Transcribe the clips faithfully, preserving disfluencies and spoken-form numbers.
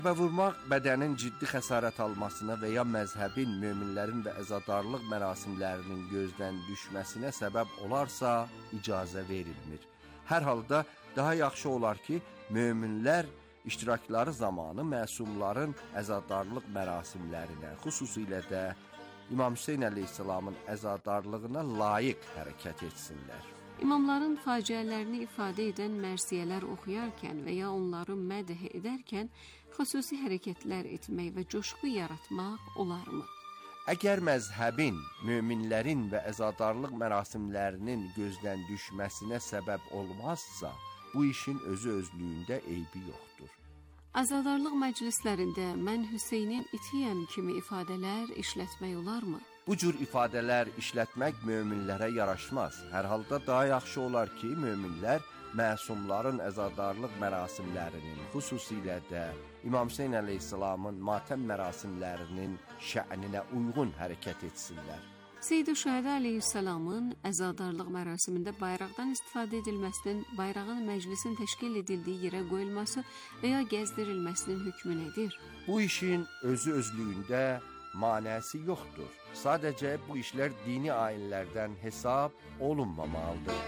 Və vurmaq bədənin ciddi xəsarət almasına və ya məzhəbin, möminlərin və əzadarlıq mərasimlərinin gözdən düşməsinə səbəb olarsa, icazə verilmir. Hər halda daha yaxşı olar ki, möminlər iştirakları zamanı məsumların əzadarlıq mərasimlərinə, xüsusilə də İmam Hüseyn əleyhissalamın əzadarlığına layiq hərəkət etsinlər. İmamların faciələrini ifadə edən mərsiyələr oxuyarkən və ya onları mədh edərkən xüsusi hərəkətlər etmək və coşqu yaratmaq olarmı? Əgər məzhəbin, möminlərin və əzadarlıq mərasimlərinin gözdən düşməsinə səbəb olmazsa, bu işin özü özlüyündə eybi yoxdur. Azadarlıq məclislərində mən Hüseynin itiyəm kimi ifadələr işlətmək olarmı? Bu cür ifadələr işlətmək möminlərə yaraşmaz. Hər halda daha yaxşı olar ki, möminlər məsumların əzadarlıq mərasimlərinin, xüsusilə də İmam Hüseyn əleyhissalamın matəm mərasimlərinin şə'ninə uyğun hərəkət etsinlər. Seyyid-i Şühədə əleyhissalamın əzadarlıq mərasimində bayraqdan istifadə edilməsinin, bayrağın məclisin təşkil edildiyi yerə qoyulması və ya gəzdirilməsinin hükmü nədir? Bu işin özü özlüyündə manəsi yoxdur. Sadəcə bu işlər dini ayinlərdən hesab olunmamalıdır.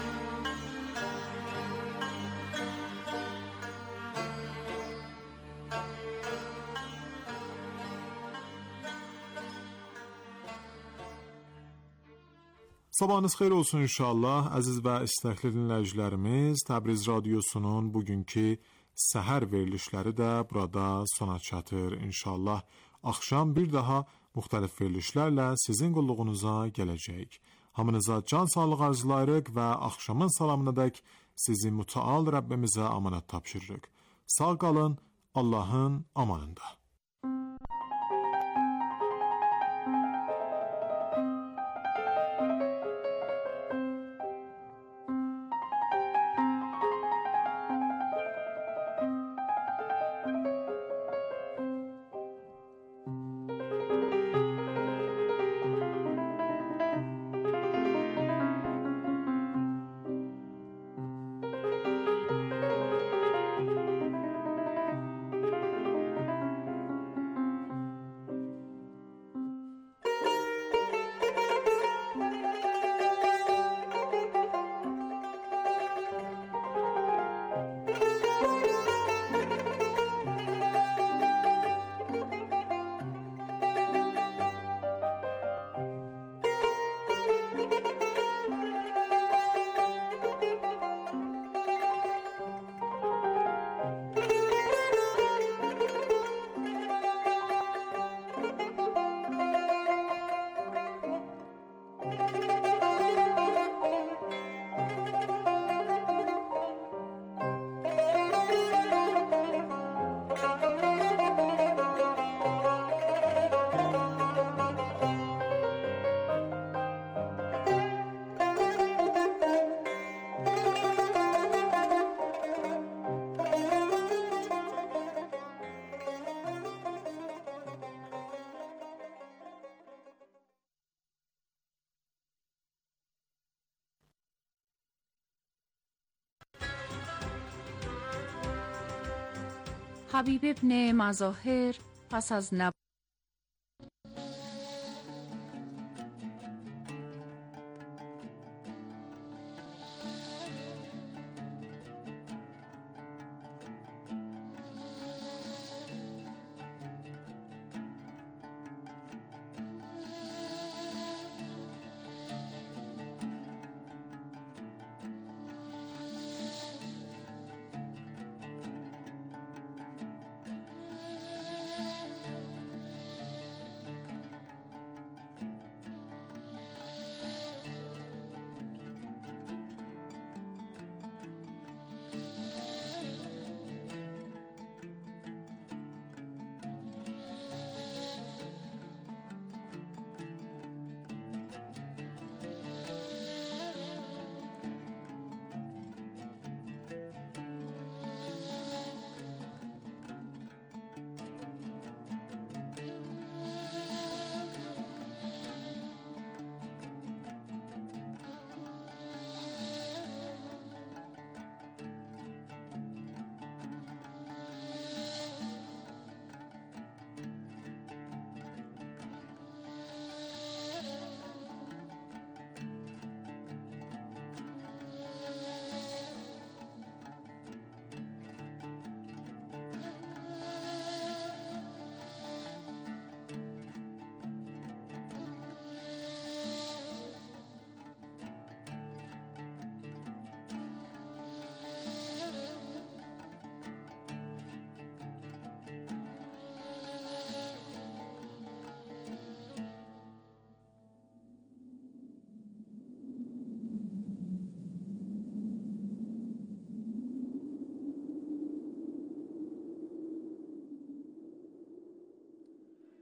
Sabahınız xeyir olsun inşallah. Əziz və istəkli dinləyicilərimiz, Təbriz Radiosunun bugünkü səhər verilişləri də burada sona çatır. İnşallah axşam bir daha müxtəlif verilişlərlə sizin qulluğunuza gələcək. Hamınıza can sağlığı arzulayırıq və axşamın salamınadək sizi mütəal Rəbbimizə amanət tapşırırıq. Sağ qalın, Allahın amanında. حبیب ابن مظاهر پس از نب...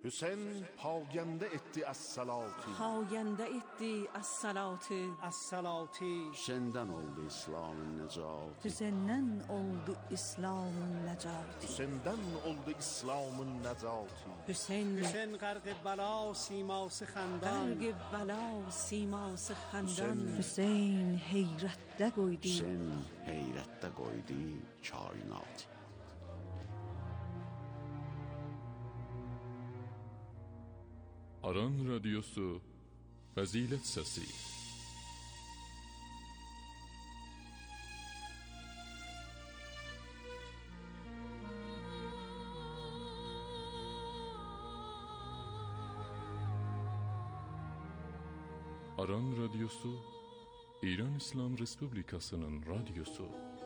Hüseyin pagende etti as-salati. pagende etti as-salati. as-salati. Hüseyin'den oldu İslam'ın necati. Hüseyin'den oldu İslam'ın necati. Hüseyin'den oldu İslam'ın necati. Hüseyin Hüseyin garg bala siması xandan. garg bala siması xandan. Hüseyin heyrətdə qoydu. Hüseyin heyrette koydu kainat. Aran Radyosu Fazilet Səsi. Aran Radyosu İran İslam Respublikasının radyosu.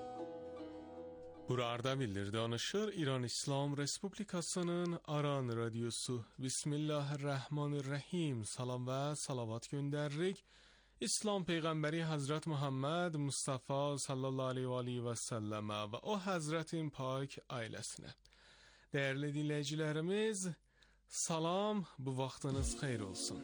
Burada bildir danışır İran İslam Respublikasının Aran Radyosu. Bismillahirrahmanirrahim. Salam və salavat göndəririk İslam Peyğəmbəri Hazret Muhammed Mustafa sallallahu aleyhi və səlləmə və o Hazretin pak ailəsinə. Dəyərli dinləyicilərimiz, salam, bu vaxtınız xeyir olsun.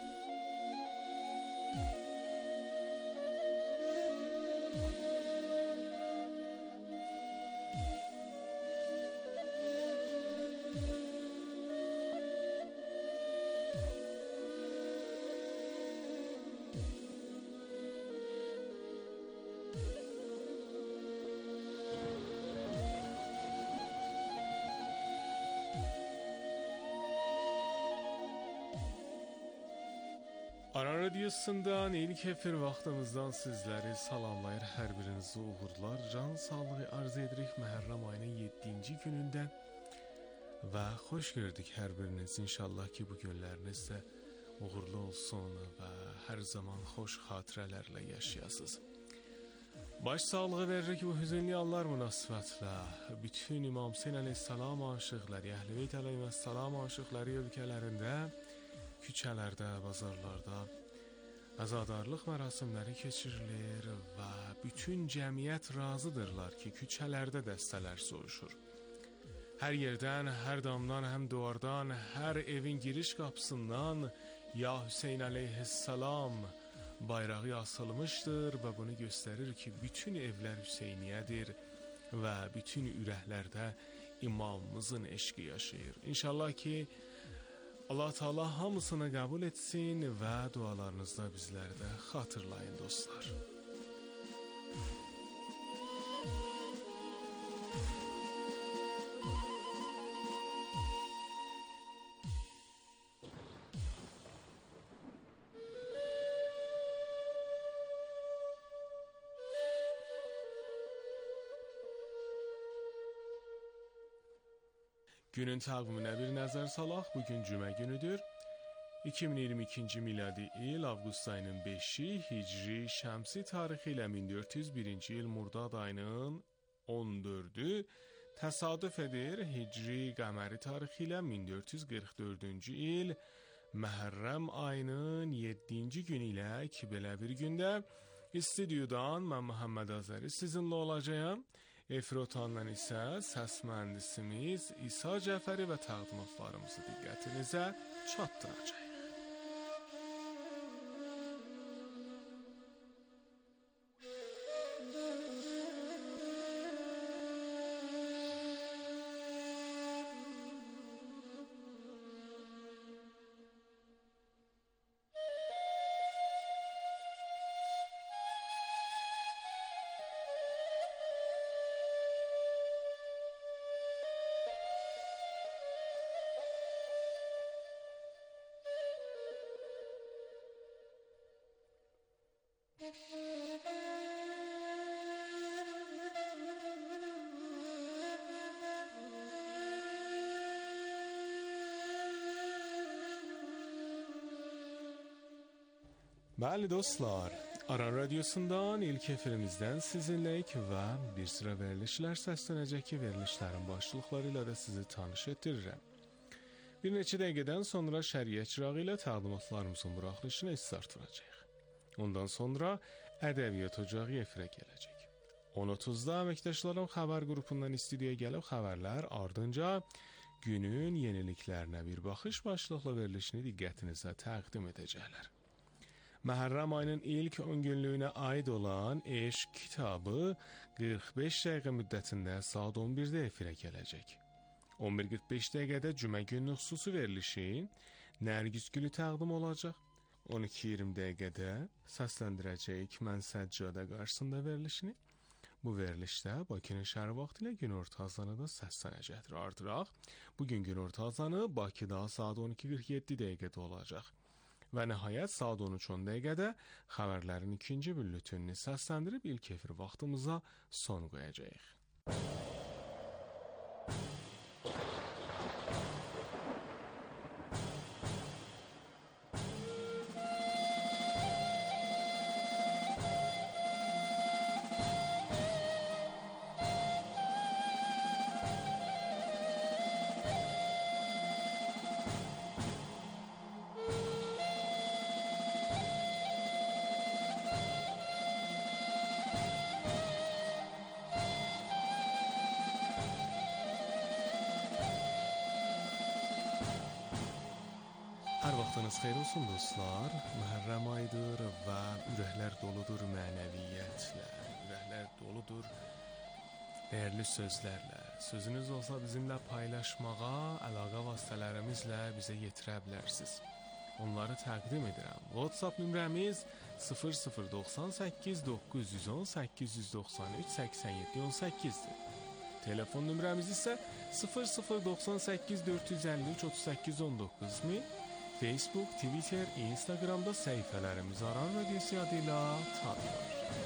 Aran Radyosu'ndan ilk efir vaxtımızdan sizləri salamlayır, hər birinizi uğurlar, can sağlığı arz edirik Məhərrəm ayının yeddinci günündə və xoş gördük hər biriniz. İnşallah ki bu günləriniz də uğurlu olsun və hər zaman xoş xatirələrlə yaşayasınız. Baş sağlığı veririk bu hüzünlü anlar münasibətlə. Bütün İmam Hüseyin əleyhissalam aşıqları, Əhl-i Beyt əleyhissalam aşıqları ölkələrində, küçələrdə, bazarlarda azadarlıq mərasimləri keçirilir və bütün cəmiyyət razıdırlar ki, küçələrdə dəstələr soyuşur. Hər yerdən, hər damdan, həm duvardan, hər evin giriş qapısından Ya Hüseyin əleyhissalam bayrağı asılmışdır və bunu göstərir ki, bütün evlər Hüseyniyədir və bütün ürəklərdə imamımızın eşqi yaşayır. İnşallah ki, Allah Teala hamısını qəbul etsin və dualarınızda bizləri də xatırlayın dostlar. Günün təqviminə bir nəzər salaq. Bugün cümə günüdür. iki min iyirmi ikinci miladi il avqust ayının beşi, hicri şəmsi tarixi ilə min dörd yüz birinci il Murdad ayının on dördü təsadüf edir. Hicri qəməri tarixi ilə min dörd yüz qırx dördüncü il Məhərrəm ayının yeddinci günü ilə ki belə bir gündə istudiodan mən Muhammed Azəri sizinlə olacağım. Efir otağından isə səs mühəndisimiz İsa Cəfəri və təqdimatlarımızı diqqətinizə çatdıracaq. Bəli dostlar, Aran Radyosu'ndan ilk efirimizdən sizinləyik və bir sıra verilişlər səslənəcək ki, verilişlərin başlıqları ilə də sizi tanış etdirirəm. Bir neçə dəqiqədən sonra şəriət çırağı ilə təqdimatlarımızın buraxılışına istart vuracaq. Ondan sonra ədəbiyyat ocağı efirə gələcək. on otuzda əməkdaşlarım xəbər qrupundan istudiyaya gəlib xəbərlər, ardınca günün yeniliklərinə bir baxış başlıqlı verilişini diqqətinizə təqdim edəcəklər. Məhərrəm ayının ilk on günlüyünə aid olan Eşq kitabı qırx beş dəqiqə müddətində saat on birdə efirə gələcək. on bir qırx beş dəqiqədə cümə günü xüsusi verilişi Nərgiz gülü təqdim olacaq. on iki iyirmi dəqiqədə səsləndirəcəyik Mən Səccadə qarşısında verilişini. Bu verilişdə Bakının şəhər vaxtı ilə günorta azanı da səslənəcəkdir. Artıraq, bugün günorta azanı Bakıda saat on iki qırx yeddi dəqiqədə olacaq. Və nəhayət saat on üç on dəqiqədə xəbərlərin ikinci bülletenini səsləndirib ilk efir vaxtımıza son qoyacağıq. Hər vaxtınız xeyir olsun dostlar. Məhərrəm ayıdır və ürəklər doludur mənəviyyətlə, ürəklər doludur dəyərli sözlərlə. Sözünüz olsa bizimlə paylaşmağa, əlaqə vasitələrimizlə bizə yetirə bilərsiniz. Onları təqdim edirəm. WhatsApp nömrəmiz sıfır sıfır doxsan səkkiz doqquz yüz on səkkiz yüz doxsan üç səksən yeddi on səkkizdir. Telefon nömrəmiz isə sıfır sıfır doxsan səkkiz dörd yüz əlli üç otuz səkkiz on doqquz min. Facebook, Twitter, Instagramda səhifələrimiz Aran Radiosu adıyla tanınır.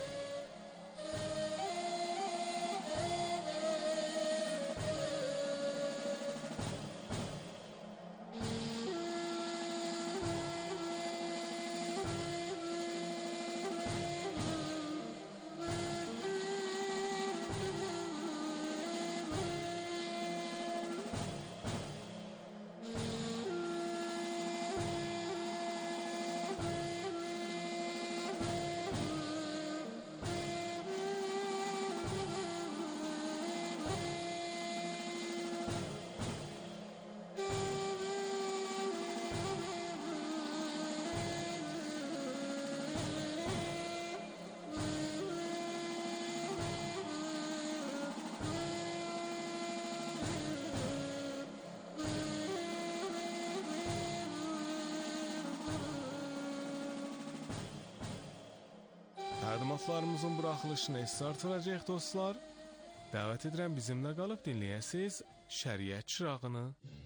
Təqdimatlarımızın buraxılışını artıracaq dostlar. Dəvət edirəm bizimlə qalıb dinləyəsiniz Şəriət Çırağını.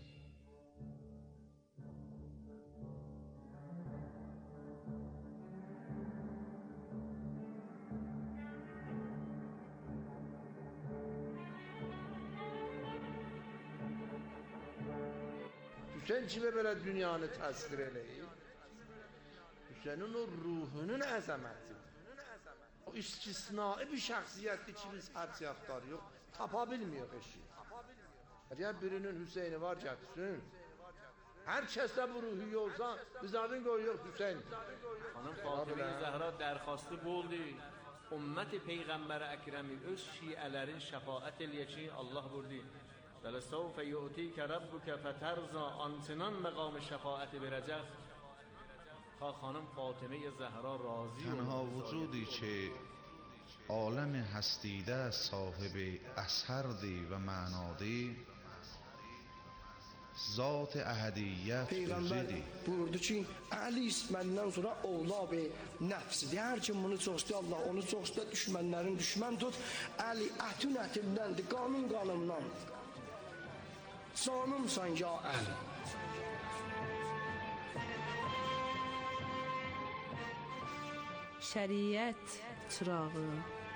Hüseyin kimi belə dünyanı təsvir eləyir? Hüseynin o ruhunun əzəmətidir. O istisnai bir şəxsiyyətdir ki, biz hərciyatlar yox, tapa bilmiyor eşi. Əgər birinin Hüseyni var gətirsin, hər kəsdə bu ruhu yolsa, biz adın qoyuyor Hüseyin. Xanım Fatimə Zəhra dərxastı bu oldu. Ümmət-i Peyğəmbər Əkrəmi öz şiələrin şəfaət eləyək ki, Allah buyurdu. وَلَسَوْفَ يُؤْتِيكَ رَبُّكَ فَتَرْضَىٰ Antinan məqamı şəfaəti verəcək. خانم فاطمه زهرا راضی تنها وجودی که عالم هستیده صاحب اثردی و معنادی zat əhədiyyət Peyğəmbər buyurdu ki, Əli məndən sonra ovlab-ı nəfsidir. Hər kim bunu çox istəyir, Allah onu çox istəyir, düşmənlərin düşmən tut. Əli ətün ətimdəndir, qanun qanımdan. Canımsan ya Əli. Şəriət çırağı.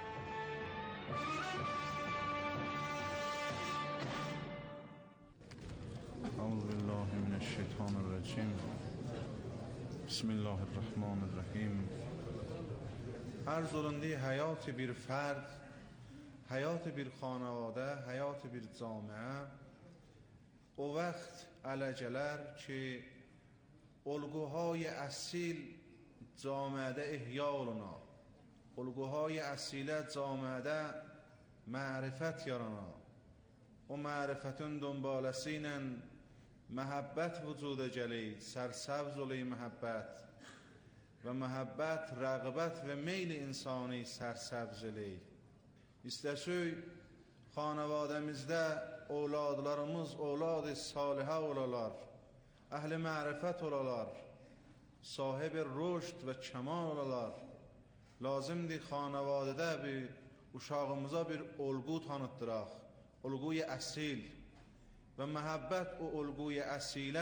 أعوذ بالله من الشیطان الرجیم بسم الله الرحمن الرحیم. ارزولندی حیات bir فرد، حیات bir خانواده، حیات bir جامعه o vaxt ələ gələr ki, olğuهای اصیل جامعه احیا oluna, olğuهای اصیل جامعه معرفت yarana, o ma'rifətün dönbaləsi ilə məhəbbət vücuda gələk, sərsəbz olayı məhəbbət və məhəbbət, rəğbət və meyli insani sərsəbz eləyik. İstəsək, xanavadəmizdə ovladlarımız ovlad-ı salihə olalar, əhl-i mərifət olalar, sahib rüşd və kəmal olalar. Lazımdır xanavadədə bir uşağımıza bir olğu tanıtdıraq, olğuy əsil və məhəbbət o olğuyəsilə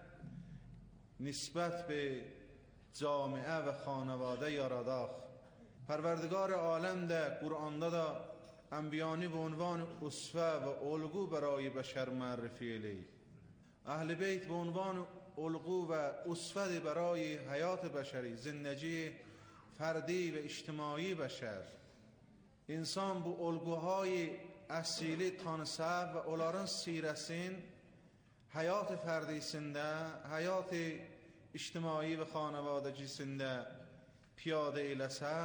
nisbət bir camiə və xanavadə yaradaq. Pərverdigar aləm də Qur'anda da Enbiyani به عنوان اسوه و الگو برای بشر معرفی eləyik. اهل بیت به عنوان الگو و اسوه برای حیات بشری، زندگی فردی و اجتماعی بشر. İnsan bu olguهای əsili tanısa və onların sirəsin həyat fərdisində, həyat ictimai və xanavadəcisində piyadə eləsə,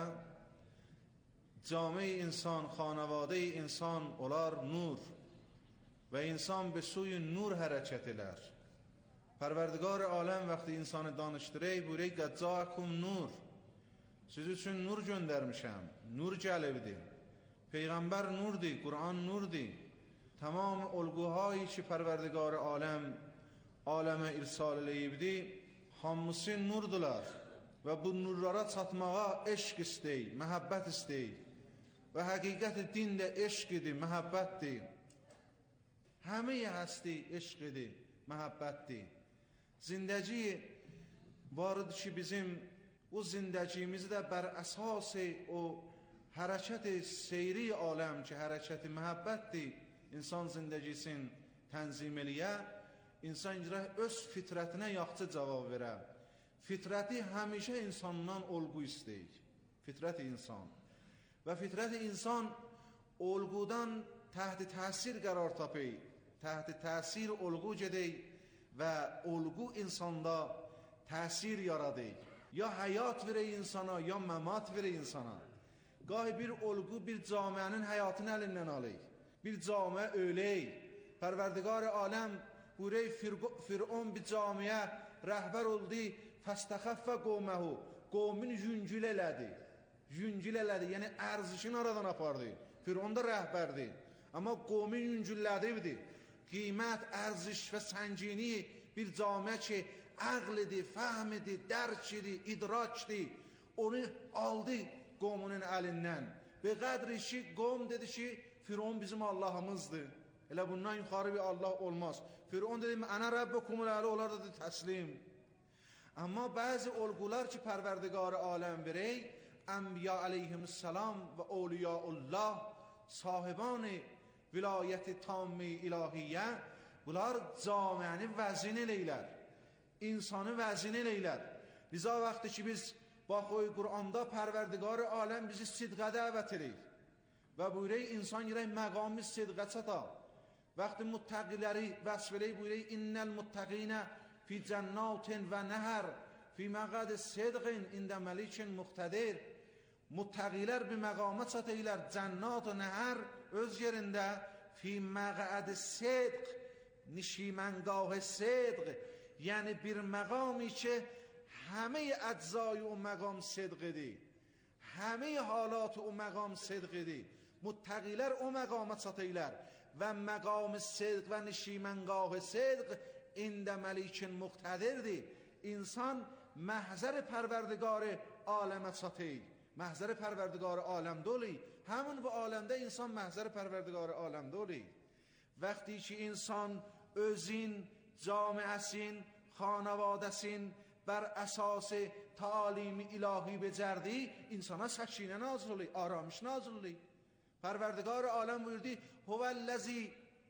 جامعه insan, خانواده insan olar nur və insan به سوی نور hərəkət elər. Pərverdigar aləm vaxtı insanı danışdırır, buyuruyor قد جاءكم nur. Siz üçün nur göndərmişəm, nur gəlibdir. Peyğəmbər nurdur, Qur'an nurdur. Tamam olguhayı ki Pərverdigar aləm aləmə irsal eləyibdi, hamısı nurdular və bu nurlara çatmağa eşq istəyir, məhəbbət istəyir. Və həqiqət din də eşqidir, məhəbbətdir. Həmiyə həsti eşqidir, məhəbbətdir. Zindəci varıdır ki bizim o zindəcimizi də bər əsas o hərəkət-i seyri aləm ki hərəkət-i məhəbbətdir. İnsan zindəcisin tənzim eləyə, insan öz fitrətinə yaxçı cavab verə. Fitrəti həmişə insandan olğu istəyir. Fitrət-i insan. Və fitrət-i insan olğudan təhti təsir qərar tapır. Təhti təsir olğu gedək və olğu insanda təsir yaradır. Ya həyat verək insana, ya məmat verək insana. Qahi bir olğu bir camiənin həyatını əlindən alır. Bir camiə ölək. Pərverdigar aləm buyuruyor Firon bir camiə rəhbər oldu, fəstəxəffə qovməhu, qovmin yüngül elədi. Yüngül elədi, yəni ərzişini aradan apardı. Firon da rəhbərdir. Amma qovmin yüngüllədibdir. Qiymət, ərziş və səngini bir camiə ki, əqlidir, fəhmidir, dərkidir, idrakdir. Onu aldı qomunun əlindən. Və qədri ki, qom dedi ki, Firon bizim Allahımızdır. Elə bundan yuxarı bir Allah olmaz. Firon dedi, ənə Rəbbəkumul əli, onlar da təslim. Amma bəzi olğular ki, Pərverdigar aləm verək, Ənbiya aleyhisselam və Awliyaullah, sahibani vilayəti tammi ilahiyyə, bunlar camiəni vəzin eləylər, insanı vəzin eləylər. Liza vaxtı ki biz baxoy Qur'anda Pərverdigar aləm bizi sidqə dəvət eləyir və buyuruyor insan girək məqamı sidqə çata. Vaxtı muttəqiləri vəsf eləyir, buyuruyor innəl muttəqinə fi cənnatin və nəhər fi məqəd sidqin ində məlikin muqtədir. Muttəqilər bir məqama çatırlar, cənnat və nəhər öz yerində fi məqəd sidq, nişimənqah sidq, yəni bir məqami ki həmə əczai o məqam sidqidir, həmə halat o məqam sidqidir. Muttəqilər o məqama çatırlar və məqam sidq və nişimənqah sidq ində məlikin muqtədirdir. İnsan məhzər Pərverdigar aləmə çatır. Məhzər Pərverdigar aləmdə olur. Həmin bu aləmdə insan məhzər Pərverdigar aləmdə olur. Vəqti ki insan özün, camiəsin, xanavadəsin bər əsası talimi ilahi becərdi, insana səkinə nazil olur, aramış nazil olur. Pərverdigar aləm buyurdu, huvəl-ləzi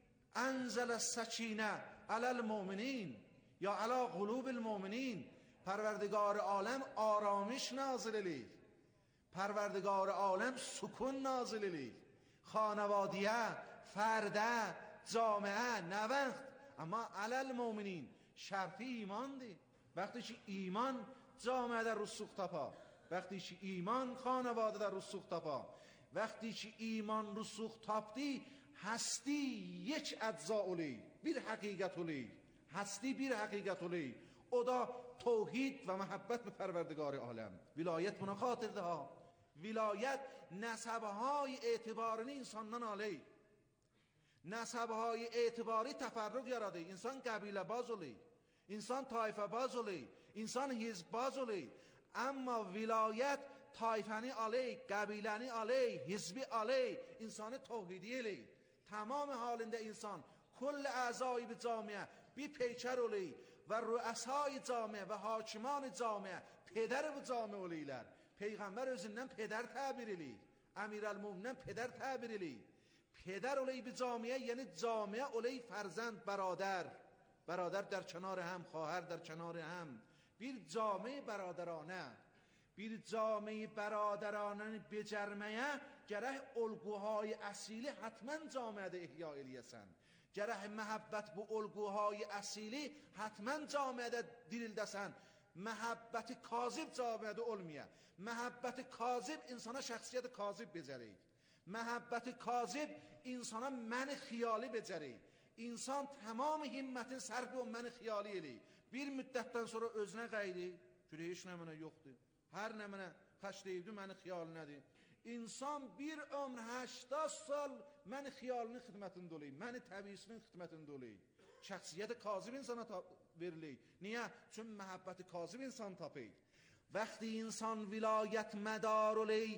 ənzələ-səkinə aləl-müminin ya alə qulubil-müminin. Pərverdigar aləm aramış nazil eləyir. Pərverdigar aləm sukun nazil eləyir. Xanavadiyə, fərdə, camiə, nə vaxt? Amma aləl-müminin şərti imandır. Vaxtı ki iman camiədə rüsux tapa, vaxtı ki iman xanavadədə rüsux tapa, vaxtı ki iman rüsux tapdı, هستی یک اجزا اولی bir حقیقت اولی هستی bir حقیقت اولی o da توحید و محبت به پروردگار عالم. viloyat buna xatirdir ha. viloyat nasabهای اعتباری insandan alayı. nasabهای اعتباری تفرق yaradı. insan qəbilə baz olayı. insan tayfa baz olayı. insan hizb baz olayı. amma vilayet tayfani alayı, qəbiləni alayı, hizbi alayı, insanı توحیدی alayı. tamam halinde insan کل اعضای به جامعه بی پیکر olayı و رؤسای جامعه و حاکمان جامعه پدر bu جامعه olayılar. Peygamber özündən peder təbir eləyir. Əmirəl-Möminin peder təbir eləyir. پدر olayı bir camiye یعنی جامعه olayı فرزند برادر. برادر در کنار هم، خواهر در کنار هم. bir جامعه برادرانه. bir جامعه برادرانه بجرمeye gərək olguهای اصیلی حتما جامعه احیا eləyəsən. gərək محبت bu olguهای اصیلی حتما جامعه dirildəsən. محبت کاذب جامعه olmaya. محبت کاذب insana şəxsiyyət kazib becərik. محبت کاذب insana məni xiyali becərik. İnsan tamam himmətin sərfi o məni xiyali eləyir. Bir müddətdən sonra özünə qayri, görə heç nə mənə yoxdur. Hər nə mənə xəş deyibdi, məni xiyali nədir? İnsan bir ömr هشتاد sal məni xiyalının xidmətində olayım, məni təbiisinin xidmətində olayım. Şəxsiyyət kazib insana verilir. Niyə? Çünki məhəbbəti kazib insan tapır. Vəqti insan vilayət mədar olayı,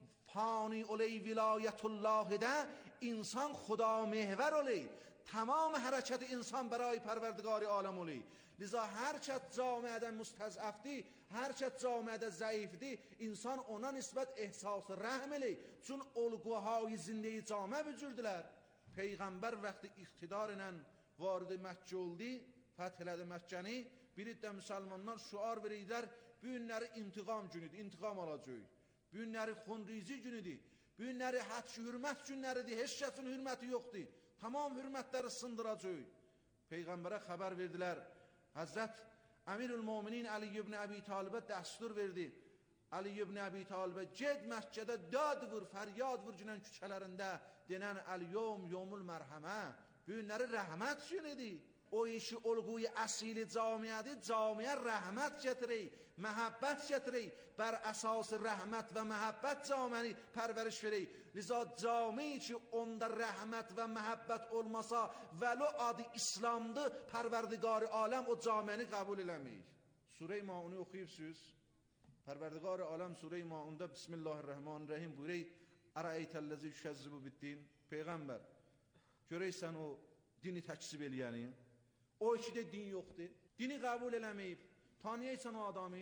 fani olayı vilayətullahıdə, insan xuda mehvər olayı. Tamam hərəkəti insan برای پروردگار عالم olayı. Liza hər kəs camiədə müstəzəfdir, hər kəs camiədə zəifdir, insan ona nisbət ehsas rəhm eləyir. Çün olguهای زندگی camiə vücuddilər. Peyğəmbər vaxtı iqtidar ilə vardı Məkkə oldu, fəth elədi Məkkəni, bir də müsəlmanlar şuar verirlər, bu günləri intiqam günüdür, intiqam alacaq. Bu günləri xunrizi günüdür, bu günləri hədş hürmət günləridir, heç kəsin hürməti yoxdur. Tamam hürmətləri sındıracaq. Peyğəmbərə xəbər verdilər. Həzrət Əmirül-Möminin Ali ibn Əbi Talibə dəstur verdi. Ali ibn Əbi Talibə ged Məkkədə dad vur, fəryad vur günən küçələrində denən əl-yom, yomul mərhəmə. Bu günləri rəhmət günüdür. O işi olguyu əsili camiədir, camiə rəhmət gətirir, məhəbbət gətirir. Bər əsas rəhmət və məhəbbət camiəni pərvəriş verir. Liza cami ki onda rəhmət və məhəbbət olmasa vəlo adı İslamdır, pərverdigar-ı aləm o camiəni qəbul eləməyir. Surə-i Maunu oxuyubsuz. Pərverdigar-ı aləm Surə-i Maunda Bismillahirrahmanirrahim buyurur. Ərəytəl-ləzi yüşəzzibu bid-din. Peyğəmbər, görəysən o dini təksib eləyəni. O ikidə din yoxdur. Dini qəbul eləməyib. Tanıyaysan o adamı.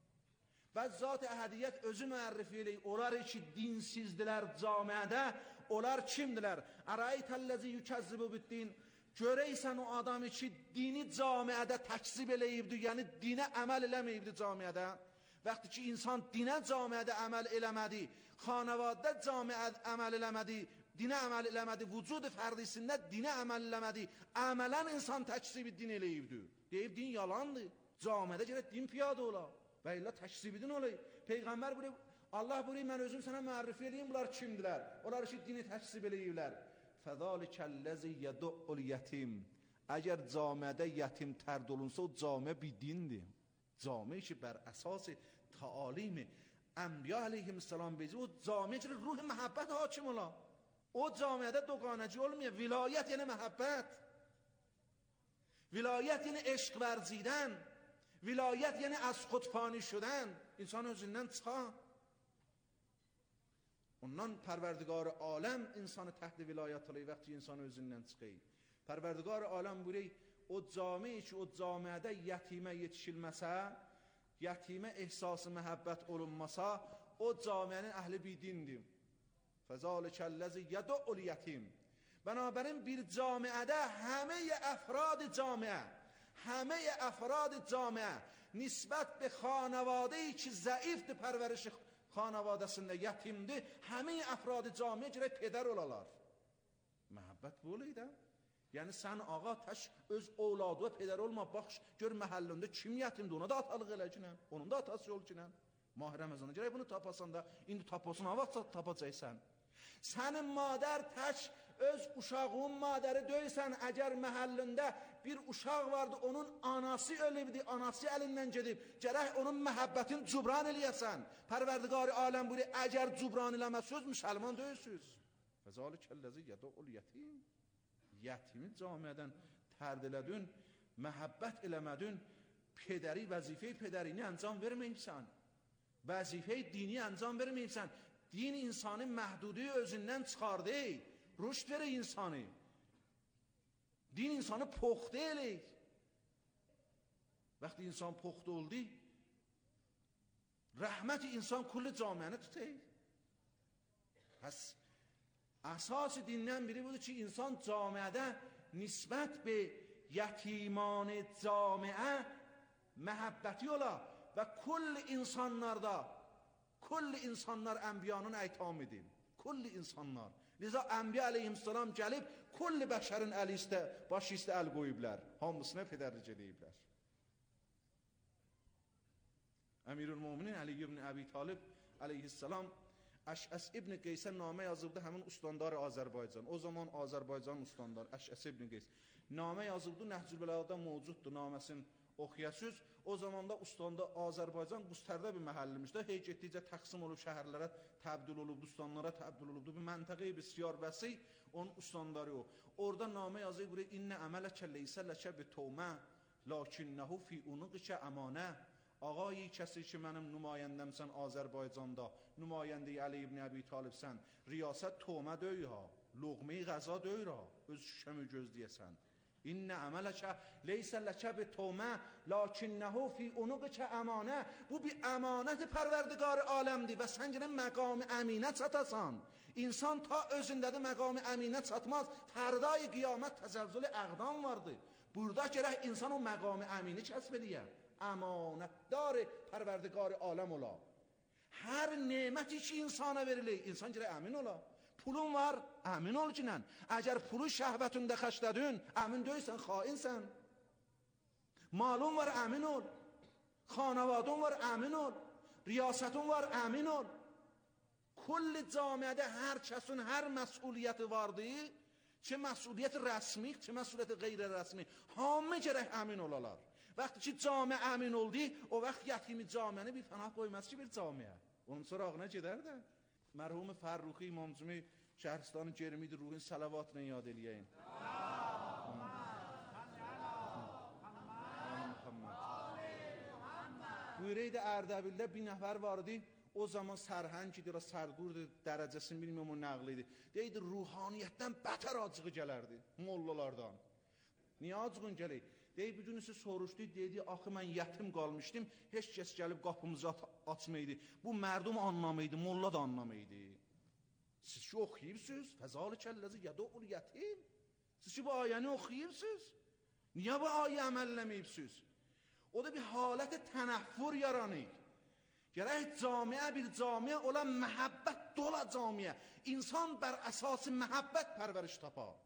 Və zat əhədiyyət özü müərrif eləyir. Onlar ki dinsizdilər camiədə. Onlar kimdilər? Ərəytəl-ləzi yükəzzibu bid-din. Görəysən o adamı ki dini camiədə təksib eləyibdir. Yəni dinə əməl eləməyibdir camiədə. Vaxtı ki insan dinə camiədə əməl eləmədi, xanavadə camiədə əməl eləmədi, dinə əməl eləmədi, vücud fərdisində dinə əməl eləmədi, əmələn insan təksibi din eləyibdir. Deyib din yalandır, camiədə gərək din piyadə ola və illə təksibi din olayı. Peyğəmbər buyurur, Allah buyurur, mən özüm sənə müərrif eləyim, bunlar kimdilər? Onlar ki dini təksib eləyiblər. Fəzalikəlləzi yədu'ul yətim. Əgər camiədə yətim tərd olunsa, o camiə bir dindir. Camiə ki bər əsas تعالیم انبیا علیهم السلام بیزی o camiə ki ruh məhəbbət hakim ola. O camiədə doqanəci olmuyor. Vilayət yəni məhəbbət. Vilayət yəni eşq vərzidən. Vilayət yəni az xudfani şudən. İnsan özündən çıxar. Ondan pərverdigar aləm insanı təhd vilayət alır vəqti insan özündən çıxır. Pərverdigar aləm buyuruyor o camiə ki o camiədə yetimə yetişilməsə, yetimə ehsası məhəbbət olunmasa, o camiənin əhli bidindir. Fəzalikəlləzi yədu'ul yetim. Bənabərin bir camiədə həməy əfrad camiə, həməy əfrad camiə nisbət be xanavadeyi ki zəifdir pərverişi xanavadəsində yetimdir, həməy əfrad camiə girək pedər olalar. Məhəbbət bu olaydı. Yəni sən ağa təş öz oğladı və pedər olma, bax gör məhəllində kim yetimdir, ona da atalıq elə ki, onun da atası yol ki, Mah Ramazanda gərək bunu tapasan da, indi tapasın, hava tapacaqsan. Sənin madər təş öz uşağın madəri döysən, əgər məhəllində bir uşaq vardı, onun anası ölübdi, anası əlindən gedib, gərək onun məhəbbətin cubran eləyəsən. Pərverdigar aləm buyuruyor, əgər cubran eləməsiniz, müsəlman döyürsünüz. Fəzalikəl-ləzi yədəul yətim. Yətimi camiədən tərd elədin, məhəbbət eləmədin, pedəri, vəzifəyi pedərini əncam verməyibsən. Vəzifəyi dini əncam verməyibsən. Din insanı məhdudi özündən çıxardı. Rüşd verir insanı. Din insanı poxtu eləyir. Vaxtı insan poxtu oldu, rəhməti insan kulli camiəni tutayır. Pəs, əsas dindən biri budur ki, insan camiədə nisbət be yetiman camiə məhəbbəti ola və kulli insanlarda, kulli insanlar ənbiyanın əytam edin. Kulli insanlar. Liza Ənbiya əleyhissalam gəlib, kulli bəşərin əli istə, başı istə əl qoyublar. Hamısına fədərlic ediblər. Əmirül-Müminin Əli ibn Əbi Talib əleyhissalam Əşəs ibn Qeysə namə yazıbdı həmin ustandar Azərbaycan. O zaman Azərbaycan ustandar Əşəs ibn Qeys. Namə yazıbdı, Nəhcül Bəlağada mövcuddur, naməsini oxuyasınız. O zamanda ustandə Azərbaycan qustərdə bir məhəllimişdə. Hey getdikcə təqsim olub, şəhərlərə təbdil olub, ustanlara təbdil olubdu. Bir məntəqəyə bisiyar vəsi, onun ustandarı o. Orada namə yazıyı buraya, İnnə əmələkə leysə ləkə bi tövmə, lakinnəhu fi unuqikə əmanə. Ağayı kəsi ki, mənim nümayəndəmsən Azərbaycanda, nümayəndə-i Əli ibn Əbi Talibsən, riyasət tövmə döyü ha, loğmi qəza döyür ha, öz şüşəmi gözləyəsən. İnnə əmələkə leysə ləkə bi tövmə, lakinnəhu fi unuqikə əmanə. Bu bir əmanət-i pərverdigar aləmdir və sən gələn məqam-ı əminə çatasan. İnsan ta özündədir məqam-ı əminə çatmaz. Fərdai qiyamət təzəvvül-i əqdam vardır. Burada gərək insan o məqam-ı əmini kəsb ediyə. Əmanətdar pərverdigar aləm ola. Hər neməti ki insana verilir, insan gərək əmin ola. Pulun var, əmin ol kinən. Əgər pulu şəhvətində xəşlədin, əmin deyilsən, xainsən. Malun var, əmin ol. Xanavadun var, əmin ol. Riyasətun var, əmin ol. Kulli camiədə hər kəsin hər məsuliyyəti vardır. Çə məsuliyyət rəsmi, çə məsuliyyət qeyri-rəsmi. Hamı gərək əmin olalar. Vaxtı ki camiə əmin oldu, o vaxt yətimi camiəni bir pənah qoyması ki bir camiə. Onun sorağına gedər də. Mərhum Fərruxi İmamcumi Şəhristanı Cerimidir, ruhun salavatla yad eləyəyin. Buyureydi Ərdəbildə bir nəfər vardı, o zaman sərhəng idi, sərqurdu, dərəcəsini bilməm o nəqliydi. Deydi, ruhaniyyətdən bətər acığı gələrdi, mollalardan. Niyə acığın gələk? Deyib, bir günüsü soruşdu, dedi, axı mən yətim qalmışdım, heç kəs gəlib qapımızı açmaydı. Bu mərdum anlamaydı, molla da anlamaydı. Siz ki oxuyubsuz, fəzalikəlləzi yədəul yətim. Siz ki bu ayəni oxuyubsuz, niyə bu ayə əməlləməyibsuz? O da bir halət tənəffür yaranır. Gərək camiə bir camiə olan məhəbbət dola camiə. İnsan bər əsası məhəbbət pərvəriş tapar.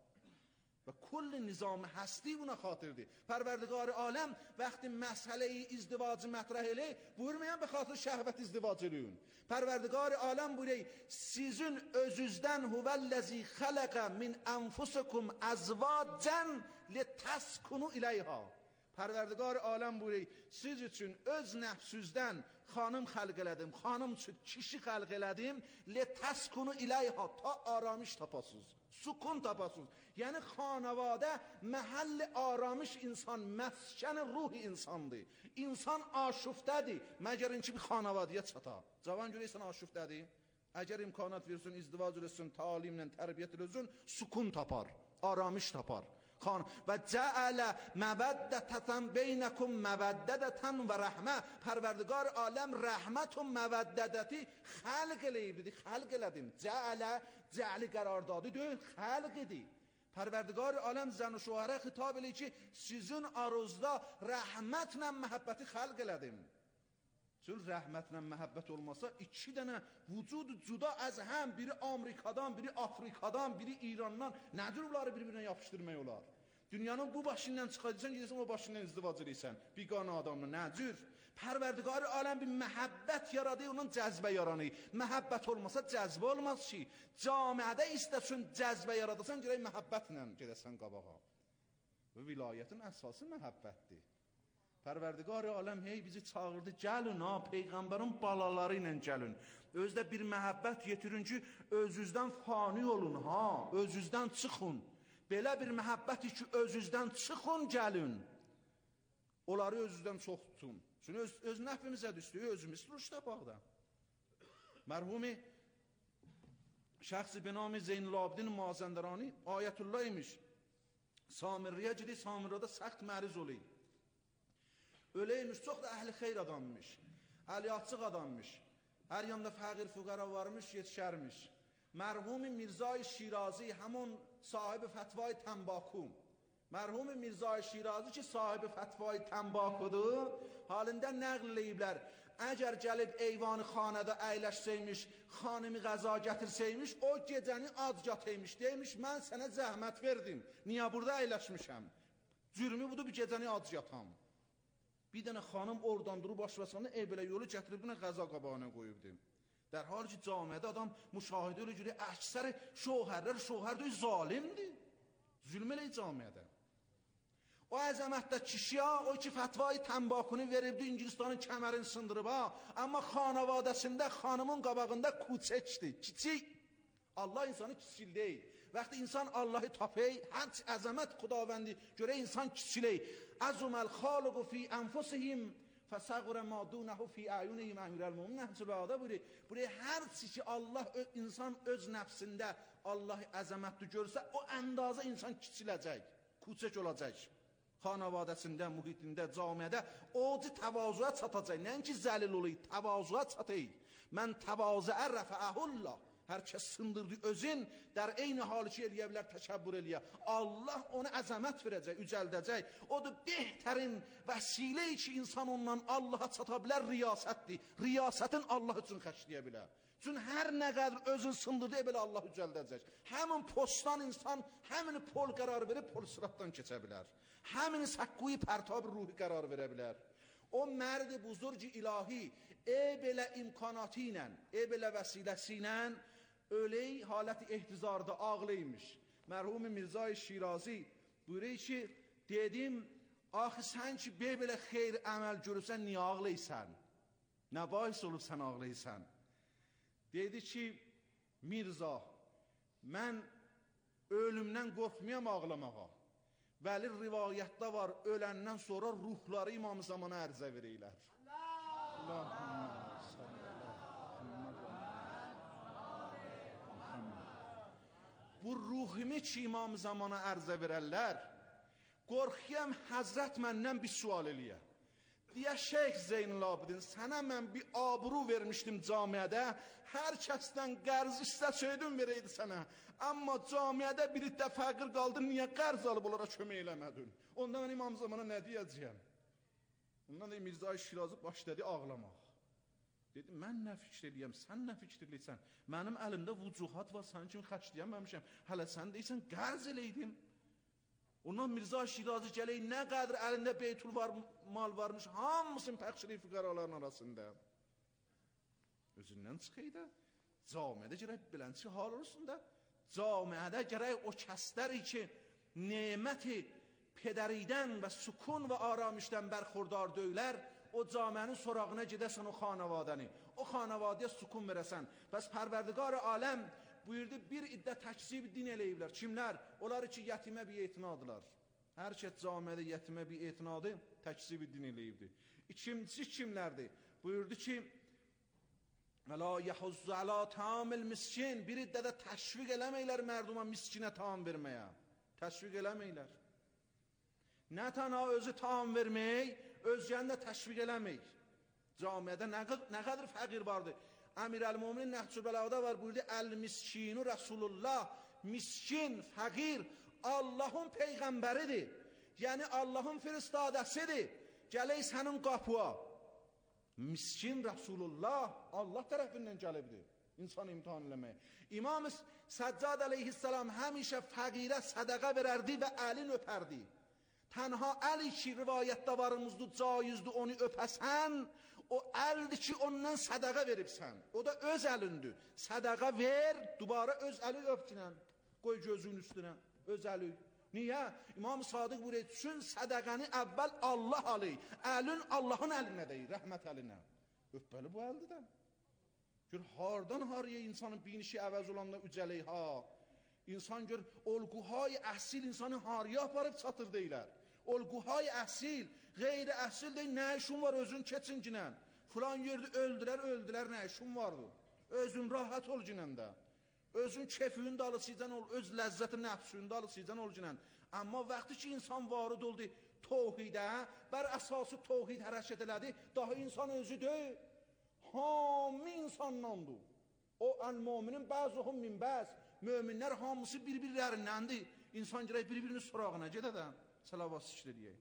Və kulli nizam həsti buna xatırdır. Pərverdigar aləm vəxti məsələyi izdivacı mətrəh eləyir, buyurmayan bir xatır şəhvət izdivac eləyin. Pərverdigar aləm buyuruyor, sizin özüzdən huvəlləzi xələqə min ənfusikum əzvacən li təskunu iləyha. Pərverdigar aləm buyuruyor, siz üçün öz nəfsüzdən xanım xəlq elədim, xanım üçün kişi xəlq elədim, li təskunu iləyha, ta aramış tapasınız. Sukun tapasınız. Yəni xanavadə məhəlli aramış insan, məskən ruhi insandır. İnsan aşuftədir, məgərin ki bir xanavadiyə çata. Cavan görəysən aşuftədir. Əgər imkanat versin, izdivac eləsin, talimlə, tərbiyyət eləsin, sukun tapar, aramış tapar. Xan və cəalə məvəddətən beynəkum məvəddədətən və rəhmə. Pərverdigar aləm rəhmətun məvəddədəti xəlq eləyibdir, xəlq elədim. Cəalə, cəali qərardadı deyil, xəlq edir. Pərverdigar aləm zən və şuara xitab eləyir ki, sizin aruzda rəhmətlə məhəbbəti xəlq elədim. Çünki rəhmətlə məhəbbət olmasa, iki dənə vücud cüda az həm, biri Amerikadan, biri Afrikadan, biri İrandan, nədir onları bir-birinə yapışdırmək olar? Dünyanın bu başından çıxacaqsan, gedəsən o başından izdivac edirsən. Biqanə adamla nə cür? Pərverdigar aləm bir məhəbbət yaradı, onun cəzbə yaranı. Məhəbbət olmasa cəzbə olmaz ki. Camiədə istəsən cəzbə yaradasan, görək məhəbbətlə gedəsən qabağa. Və vilayətin əsası məhəbbətdir. Pərverdigar aləm hey bizi çağırdı, gəlin ha, Peyğəmbərin balaları ilə gəlin. Özdə bir məhəbbət yetirin ki, özünüzdən fani olun ha, özünüzdən çıxın. Belə bir məhəbbəti ki, özünüzdən çıxın, gəlin. Onları özünüzdən çox tutun. Çünki öz, öz nəfimizə düşdüyü özümüz rüşdə bağda. Mərhumi şəxsi binami Zeynulabdin Mazəndarani Ayətullah imiş. Samirriyə gidi, Samirrada səxt məriz olayım. Öləymiş, çox da əhli xeyr adammış. Əliyyatçıq adammış. Hər yanda fəqir füqara varmış, yetişərmiş. Mərhumi Mirzai Şirazi, həmon sahibi fətvai təmbaku. Mərhumi Mirzai Şirazi ki, sahibi fətvai təmbakudur, halində nəql eləyiblər. Əgər gəlib eyvanı xanədə əyləşsəymiş, xanimi qəza gətirsəymiş, o gecəni ac yataymış, deymiş, mən sənə zəhmət verdim. Niyə burada əyləşmişəm? Cürmü budur, bir gecəni ac yatam. Bir dənə xanım oradan durub başlasana, ev belə yolu gətirib, buna qəza qabağına qoyubdim. در حالی ki camiədə adam müşahidə elə görə əksəri şohərlər, şohərdir, zalimdir. Zülm eləyir camiədə. O əzəmətdə kişiyə, o ki fətvayı təmbakunu veribdi, İngilistanın kəmərini sındırıb ha. Amma xanavadəsində, xanımın qabağında kuçəkdir, kiçik. Allah insanı kiçil deyil. Vaxtı insan Allahı tapey, hər əzəmət xudavəndi görə insan kiçiley. Əzuməl xalıqu fi ənfusihim فَسَغُرَ مَا دُونَهُ فِي اَعْيُنِهِمْ اَمِرَ الْمُؤْمِنِ Nəhcübədə buyuruyor. Buraya hər ki Allah, insan öz nəfsində Allahı əzəmətli görsə, o əndazə insan kiçiləcək, kuçək olacaq. Xanavadəsində, mühitində, camiədə ocu təvazuğa çatacaq. Nəinki zəlil olayı, təvazuğa çatayıq. Mən təvazuə rəfəəhullah. Hər kəs sındırdı özün, در eyni halı ki eləyə bilər, təkəbbür eləyə. Allah ona əzəmət verəcək, yücəldəcək. O da behtərin vəsilə ki, insan ondan Allaha çata bilər, riyasətdir. Riyasətin Allah üçün xərcləyə bilər. Çünki hər nə qədər özün sındırdı, belə Allah yücəldəcək. Həmin postdan insan, həmini pol qərar verib, pol sıratdan keçə bilər. Həmini səqquyi pərtab ruhi qərar verə bilər. O mərd buzurg ilahi, e belə imkanatı ilə, e belə vəsiləsi ilə, öley haləti ehtizarda ağlaymış. Mərhum Mirzai Şirazi buyuruyor ki, dedim, axı sən ki, belə xeyr əməl görürsən, niyə ağlayırsən? Nə bahis olub sən ağlayırsan? Dedi ki, Mirza, mən ölümdən qorxmayam ağlamağa. Bəli, rivayətdə var, öləndən sonra ruhları İmam-ı Zamana ərzə verirlər. Allahümme bu ruhimi ki İmam-ı Zamana ərzə verərlər, qorxuyam Həzrət məndən bir sual eləyə. Deyə Şeyx Zeynulabdin, sənə mən bir abru vermişdim camiədə, hər kəsdən qərz istəsəydin verəydi sənə. Amma camiədə bir iddə fəqir qaldın, niyə qərz alıb onlara kömək eləmədin? Ondan mən İmam Zamana nə deyəcəyəm? Ondan da Mirzai Şirazi başladı ağlamaq. Dedim, mən nə fikir eləyəm, sən nə fikir eləysən? Mənim əlimdə vücuhat var, sənin kimi xərcləyəməmişəm. Hələ sən deyirsən, qərz eləydim. Ondan Mirzai Şirazi gələk, nə qədər əlində beytul var, mal varmış, hamısın pəxşiri füqəraların arasında. Özündən çıxıydı da, camiədə gərək bilənçi hal olsun da, camiədə gərək o kəsləri ki, neməti pedəridən və sukun və aramışdən bərxordar döylər, o camiənin sorağına gedəsən o xanavadəni, o xanavadiyə sukun verəsən. Bəs Pərverdigar aləm buyurdu, bir iddə təkzib din eləyiblər. Kimlər? Onlar ki, yetimə bir etinadılar. Hər kəs camiədə yetimə bir etinadı, təkzib din eləyibdir. İkincisi kimlərdir? Buyurdu ki, وَلَا يَحُزُّ عَلَى تَعَامِ الْمِسْكِينَ bir iddə də təşviq eləməklər mərduma miskinə taam verməyə. Təşviq eləməklər. Nə tənha özü taam vermək, özgəni də təşviq eləmək. Camiədə nə, nə qədər fəqir vardır. Əmir əl-Muminin Nəhcübəladə var, buyurdu, Əl-miskinu Rasulullah, miskin, fəqir, Allahın peyğəmbəridir. Yəni Allahın firistadəsidir. Gələk sənin qapıya. Miskin Rasulullah Allah tərəfindən gəlibdir. İnsan imtihan eləmək. İmam Səccad əleyhissalam həmişə fəqirə sədəqə verərdi və əlin öpərdi. Tənha əli ki, rivayətdə varımızdır, caizdir, onu öpəsən, o əldir ki, ondan sədəqə veribsən. O da öz əlindir. Sədəqə ver, dubara öz əli öpdinən. Qoy gözün üstünə, öz əli. Niyə? İmam Sadiq buyuruyor, üçün sədəqəni əvvəl Allah alır. Əlin Allahın əlinə deyir, rəhmət əlinə. Öpbəli bu əldir də. Gör, hardan haraya insanın binişi əvəz olanda ücələk ha. İnsan gör, olquhay əsil insanı haraya aparıb çatır deyilər. Olquhay əsil, qeyri əsil deyil, nə işin var özün keçin ginən. Filan yerdə öldülər, öldülər, nə işin vardı. Özün rahat ol ginən də. Özün kefiyün də alısıcan ol, öz ləzzəti nəfsün də alısıcan ol ginən. Amma vaxtı ki, insan varid oldu tohidə, bər əsası tohid hərəkət elədi, daha insan özü deyil. Hamı insanlandı. O əl-müminin bəzuhum min bəz. Möminlər hamısı bir-birlərindəndir. İnsan girək bir-birinin sorağına gedə də. Salavat şükür deyək.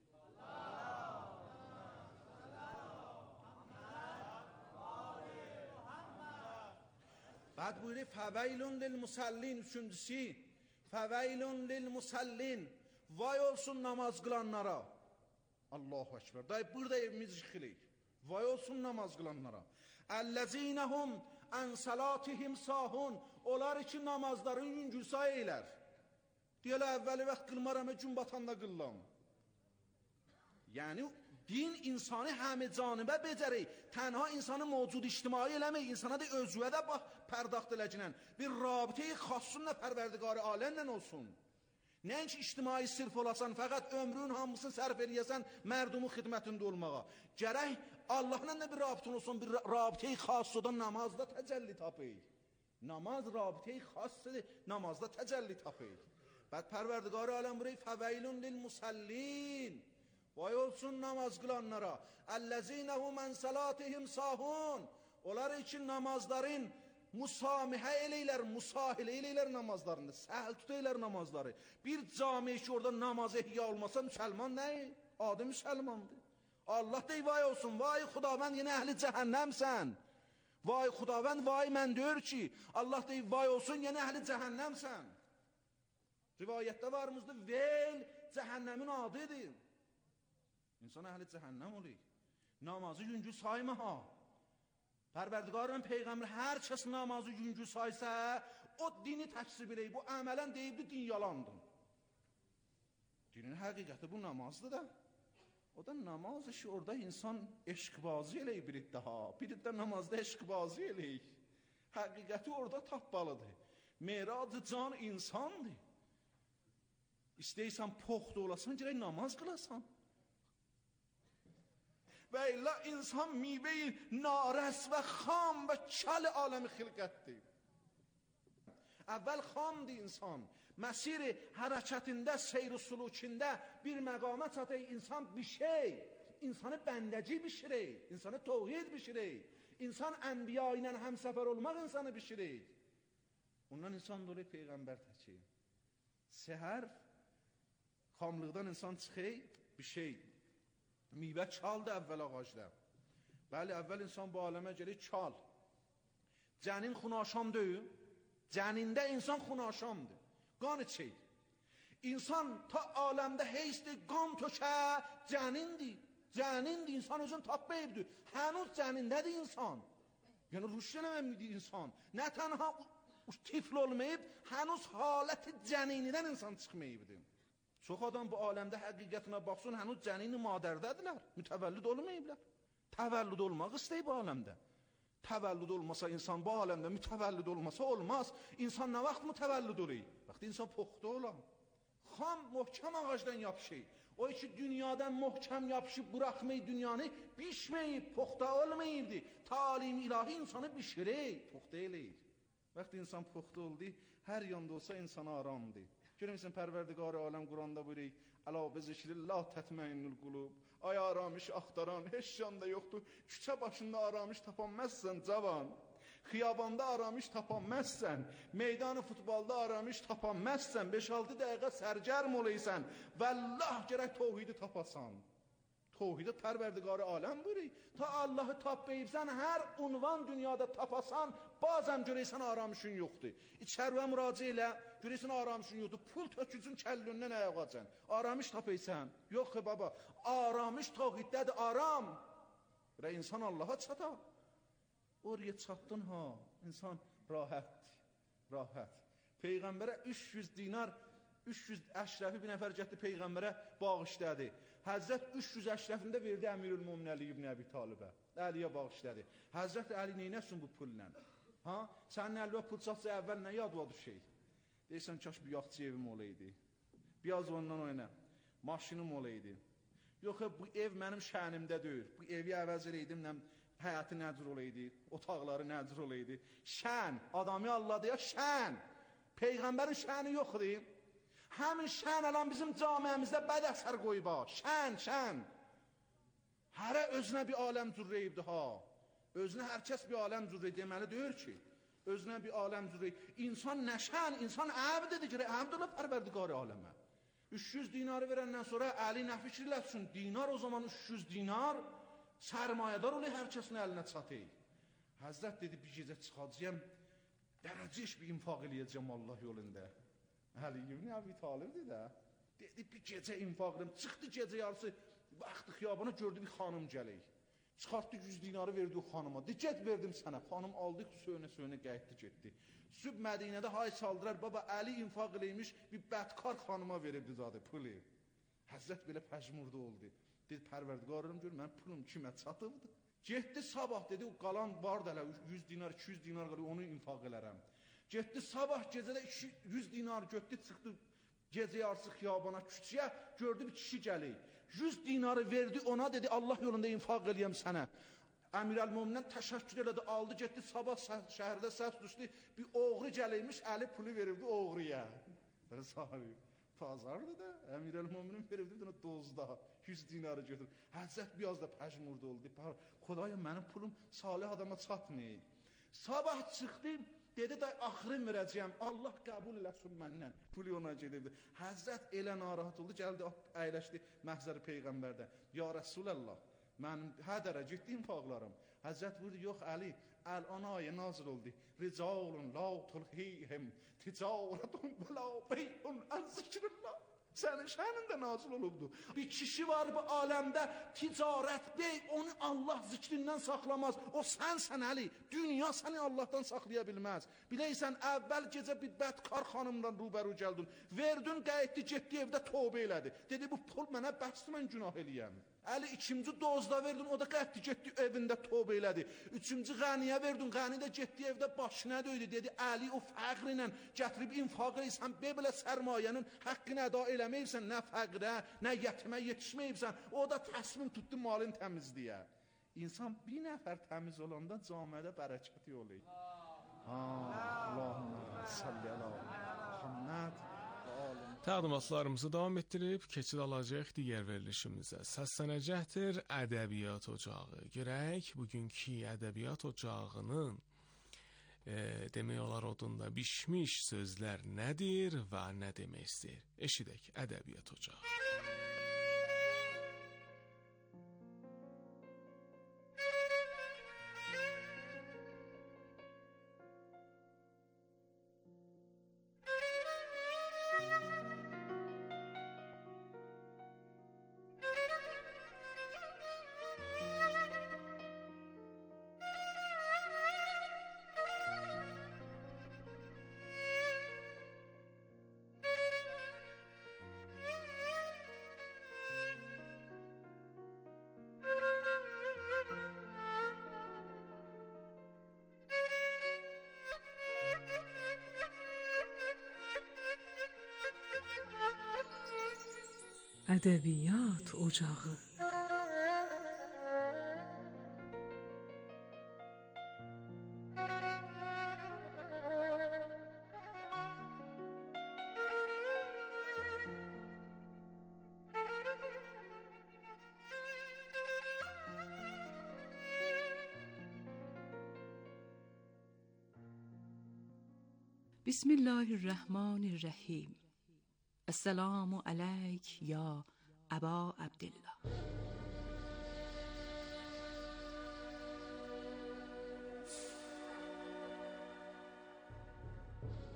Bəd buyuruyor, fəveylun lil musallin, üçüncüsü. Fəveylun lil musallin. Vay olsun namaz qılanlara. Allahu Ekber. Dayı burada evimiz yıxılıyıq. Vay olsun namaz qılanlara. Əlləzinəhum ən salatihim sahun. Onlar için namazların yüngülsa eylər. Deyələ əvvəli vaxt qılmaram, gün batanda qıllam. Yəni, din insanı həmi canibə becərik. Tənha insanı mövcud ictimai eləmək, insana da özüyə də pərdaxt eləcinən. Bir rabitəyi xassınla pərverdiqarı aləmlə olsun. Nəinki ictimai sirf olasan, fəqət ömrün hamısını sərf eləyəsən mərdumun xidmətində olmağa. Gərək Allahla da bir rabitən olsun, bir rabitəyi xassıdan namazda təcəlli tapıyıq. Namaz rabitəyi xassıdır, namazda təcəlli tapıyıq. Bəd pərverdiqarı aləm burayı fəveylun lil musallin. Vay olsun namaz qılanlara. Əlləzinəhum ən salatihim sahun. Onlar için namazların musamihə eləylər, musahil eləylər namazlarında. Səhl tutaylar namazları. Bir cami ki orada namaz ehya olmasa müsəlman nəyir? Adı müsəlmandır. Allah dey vay olsun. Vay xudavənd yenə əhli cəhənnəmsən. Vay xudavənd vay mən deyir ki. Allah dey vay olsun yenə əhli cəhənnəmsən. Rivayətdə varımızda vel cəhənnəmin adıdır. İnsan əhli cəhənnəm olur. Namazı yüngül sayma ha. Pərverdigarın Peyğəmbər hər kəs namazı yüngül saysa, o dini təksib eləyib, bu əmələn deyibdi, din yalandır. Dinin həqiqəti bu namazdır da. O da namaz işi orada insan eşqbazı eləyib bir iddə ha. Bir iddə namazda eşqbazı eləyib. Həqiqəti orada tapmalıdır. Meracı can insandır. İstəyirsən poxda olasan, gerək namaz qılasan. Və illa insan miveyi narəs və xam və kəl aləmi xilqətdir. Əvvəl xamdır insan. Məsiri hərəkətində, seyr-i sulukində bir məqama çatır. İnsan bir şey, insanı bəndəci bişirir, insanı tohid bişirir. İnsan ənbiya ilə həmsəfər olmaq insanı bişirir. Ondan insan dolayı Peyğəmbər təkir. Səhər xamlıqdan insan çıxır, bir şey. Meyvə çaldı əvvəl ağacda. Bəli, əvvəl insan bu aləmə gəlir çal. Cənin xunaşam deyil. Cənində insan xunaşamdır. Qan içir. İnsan ta aləmdə heysdir, qan tökə, cənindir. Cənindir, insan özün tapmayıbdır. Hənuz cənindədir insan. Yəni rüşd eləməmdir insan. Nə tənha tifl olmayıb, hənuz haləti cəninidən insan çıxmayıbdır. Çox adam bu aləmdə həqiqətinə baxsın, hənuz cənini madərdədirlər, mütəvəllid olmayıblar. Təvəllüd olmaq istəyib bu aləmdə. Təvəllüd olmasa insan bu aləmdə, mütəvəllid olmasa olmaz. İnsan nə vaxt mütəvəllid olur? Vaxt insan poxda olar. Xam, möhkəm ağacdan yapışır. O ki, dünyadan möhkəm yapışıb, bıraxmayı dünyanı bişməyib, poxda olmayıbdır. Talim ilahi insanı bişirir, poxda eləyir. Vaxt insan poxda oldu, hər yanda olsa insana aramdır. Görmüşsən Pərverdigar aləm Quranda buyuruyor, əla bi zikrillah tətməinnul qulub. Ay aramış axtaran heç yanda yoxdur. Küçə başında aramış tapanməzsən cavan. Xiyabanda aramış tapanməzsən. Meydanı futbolda aramış tapanməzsən. beş altı dəqiqə sərgərm olaysan. Vəllah gərək tohidi tapasan. Tohid Pərverdigar aləm buyuruyor. Ta Allah'ı tapmayıbsan, hər unvan dünyada tapasan, bazən görəysən aramışın yoxdur. İçərvə müraciə elə, görəysən aramışın yoxdur. Pul tökücün kəllündən ayaqacan. Aramış tapaysan. Yox ki baba, aramış tohiddədir, aram. Və insan Allah'a çatar. Oraya çatdın ha, insan rahatdır, rahat. Peyğəmbərə üç yüz dinar, üç yüz əşrəfi bir nəfər getdi Peyğəmbərə bağışladı. Həzrət üç yüz əşrəfində verdi Əmirül-Mömin Əli ibn Əbi Talibə. Əliyə bağışladı. Həzrət Əli neynəsin bu pulla? Ha? Sənin əlbə pul çatsa əvvəl nə yad var şey? Deyirsən, kaş bir yaxçı evim olaydı. Biraz ondan oyna. Maşınım olaydı. Yox, bu ev mənim şənimdə deyil. Bu evi əvəz eləydim, həyatı nəcür olaydı, otaqları nəcür olaydı. Şən, adamı Allah'dı ya, şən. Peyğəmbərin şəni yoxdur. Həmin şən alan bizim camiəmizdə bəd əsər qoyub ha. Şən, şən. Hərə özünə bir aləm zürrəyibdir ha. Özünə hər kəs bir aləm zürrəyib deməli deyir ki. Özünə bir aləm zürrəyib. İnsan nə şən, insan əbdidir ki, əbd ola Pərverdigar aləmə. üç yüz dinarı verəndən sonra Əli nə fikirləsin? Dinar o zaman üç yüz dinar sərmayədar olur, hər kəsin əlinə çatır. Həzrət dedi, bir gecə çıxacağım, dərəcəş bir infaq eləyəcəm Allah yolunda. Əli ibn Əbi Talibdir də. Dedi, bir gecə infaq edim. Çıxdı gecə yarısı, baxdı xiyabana, gördü bir xanım gələk. Çıxartdı yüz dinarı verdi o xanıma. De, get verdim sənə. Xanım aldı, söynə-söynə qayıtdı, getdi. Süb Mədinədə hay çaldırar, baba Əli infaq eləymiş, bir bədkar xanıma veribdi zadı pulu. Həzrət belə pəşmurda oldu. Dedi, Pərverdigarım gör, mən pulum kimə çatıbdır? Getdi sabah, dedi, o qalan var da yüz dinar, iki yüz dinar qalır, onu infaq elərəm. Getdi sabah gecədə yüz dinar götdü, çıxdı gecə yarısı xiyabana, küçüyə, gördü bir kişi gəlir. yüz dinarı verdi ona, dedi, Allah yolunda infaq eləyəm sənə. Əmirəl-Mömindən təşəkkür elədi, aldı, getdi, sabah şəhərdə səs düşdü, bir oğru gəliymiş, Əli pulu verirdi oğruya. Belə sahibi, pazardı da, Əmirəl-Möminin verirdi, bir dozda, yüz dinarı götür. Həzrət biraz da pəşmurda oldu, Xudaya mənim pulum salih adama çatmayıb. Sabah çıxdı, dedi də, axırın verəcəyəm, Allah qəbul eləsin məndən. Pulu ona gedirdi. Həzrət elə narahat oldu, gəldi, əyləşdi məhzəri Peyğəmbərdə. Ya Rəsulallah, mənim hədərə getdi infaqlarım. Həzrət buyurdu, yox Əli, əl-an ayə nazil oldu. Ricalun la tulhihim, ticarətun və la beyun ən zikrillah. Sənin şənində nazil olubdu. Bir kişi var bu aləmdə, ticarət bey, onu Allah zikrindən saxlamaz. O sənsən Əli, dünya səni Allahdan saxlaya bilməz. Biləysən, əvvəl gecə bir bədkar xanımdan rubəru gəldin. Verdin, qayıtdı, getdi evdə tövbə elədi. Dedi, bu pul mənə bəsdir, mən günah eləyəm. Əli ikinci dozda verdin, o da qayıtdı, getdi evində tövbə elədi. Üçüncü qəniyə verdin, qəni də getdi evdə başına döydü. Dedi, Əli o fəqr ilə gətirib infaq eləysən, belə sərmayənin haqqını əda eləməyibsən, nə fəqrə, nə yetimə yetişməyibsən, o da təsmin tutdu malın təmizliyə. İnsan bir nəfər təmiz olanda camiədə bərəkəti olur. Allahümme salli ala Muhammed. Təqdimatlarımızı davam etdirib, keçid alacaq digər verilişimizə. Səslənəcəkdir ədəbiyyat ocağı. Görək, bugünkü ədəbiyyat ocağının e, demək olar odunda bişmiş sözlər nədir və nə demək istəyir? Eşidək, ədəbiyyat ocağı. ادبیات اجاقı. بسم الله الرحمن الرحیم. السلام علیک یا ابا عبدالله.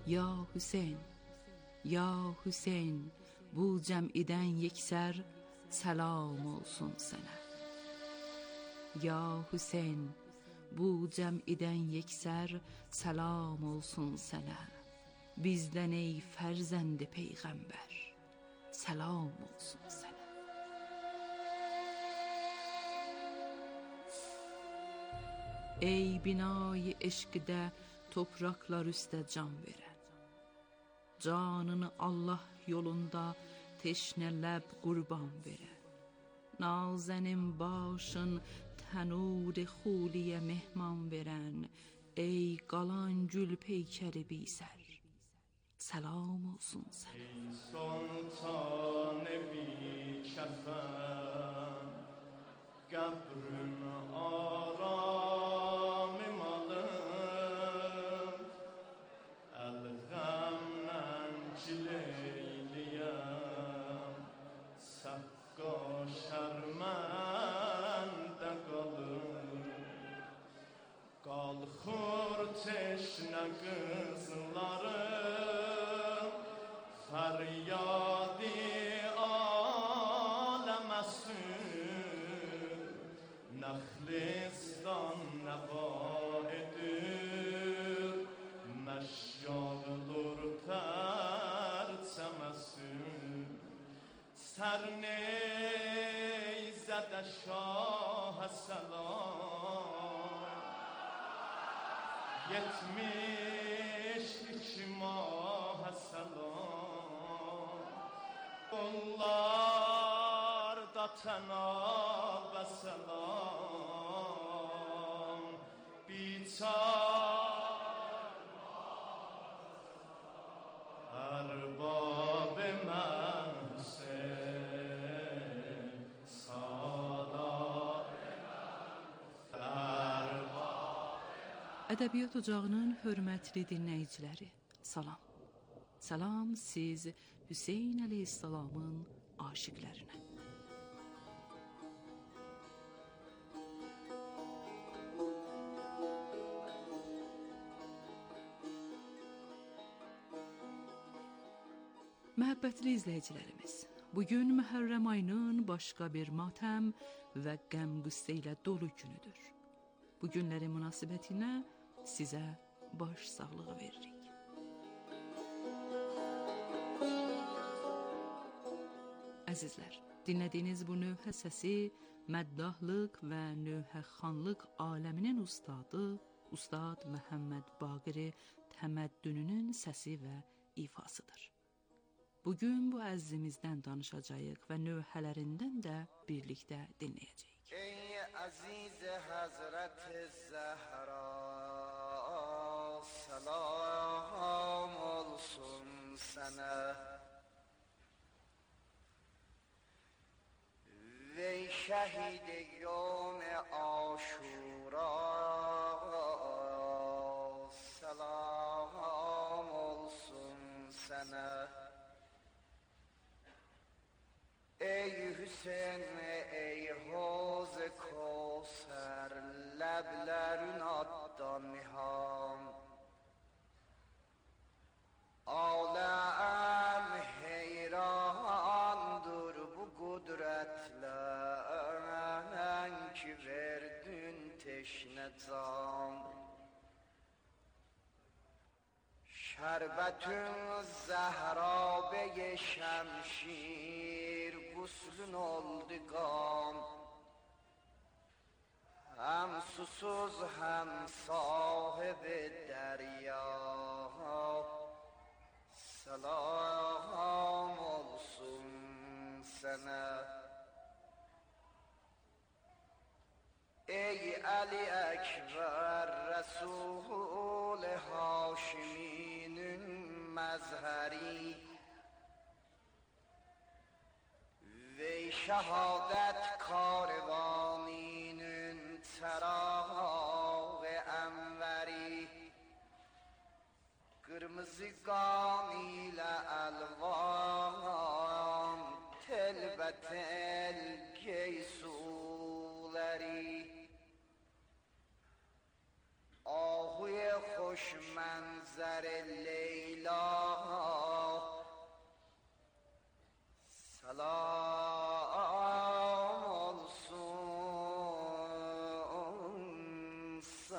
Ya Hüseyin, ya Hüseyin, bu cem'iden yekser selam olsun sana. Ya Hüseyin, bu cem'iden yekser selam olsun sana. Bizden ey ferzendi peygamber, selam olsun sana. Ey binayı eşkide topraklar üstte can veren, canını Allah yolunda teşneleb kurban veren, nazenin başın tenur xuliye mehman veren, ey qalan gül peykeri biser, selam olsun sana. Ey sultan bi kefen, qabrın aram malım, el gamlen çileyliyem, sakka şermende kalım. Qalxır teşne qızlarım, feryadi aləməsin, nəxlistan nəqaidir, məşyağdır tərçəməsin. Sərneyzədə şah səlam, yetmiş iki mah selam, onlar da tenab selam, biçar erbab mense salat Ədəbiyyat Ocağının hörmətli dinləyiciləri, salam. Salam siz Hüseyn əleyhissalamın aşiqlərinə. Məhəbbətli izləyicilərimiz, bugün Məhərrəm ayının başqa bir matəm və qəm-qüssə ilə dolu günüdür. Bu günlərin münasibətinə sizə baş sağlığı veririk. Əzizlər, dinlədiyiniz bu növhə səsi məddahlıq və növhəxanlıq aləminin ustadı Ustad Məhəmməd Baqiri Təməddününün səsi və ifasıdır. Bugün bu əzzimizdən danışacağıq və növhələrindən də birlikdə dinləyəcəyik. Ey aziz Hazret Zəhra, salam olsun sənə. Vey şəhid-i-yom Aşura, salam olsun sənə. Ey Hüseyin, ey Hoz Kosər, ləblərin addan niham, aləm heyrandır bu qudrətlə ki verdin teşnə can. Şərbətün zəhrabe şəmşir, guslün oldu qan. Həm susuz, həm sahib dərya, salam olsun sənə. Ey Ali Ekber, Resul Haşiminin məzhəri, vey şəhadət karvaninin çərağ ənvəri, qırmızı qan ilə əlvan, telbətel geysuləri, آهوی خوش منظر لیل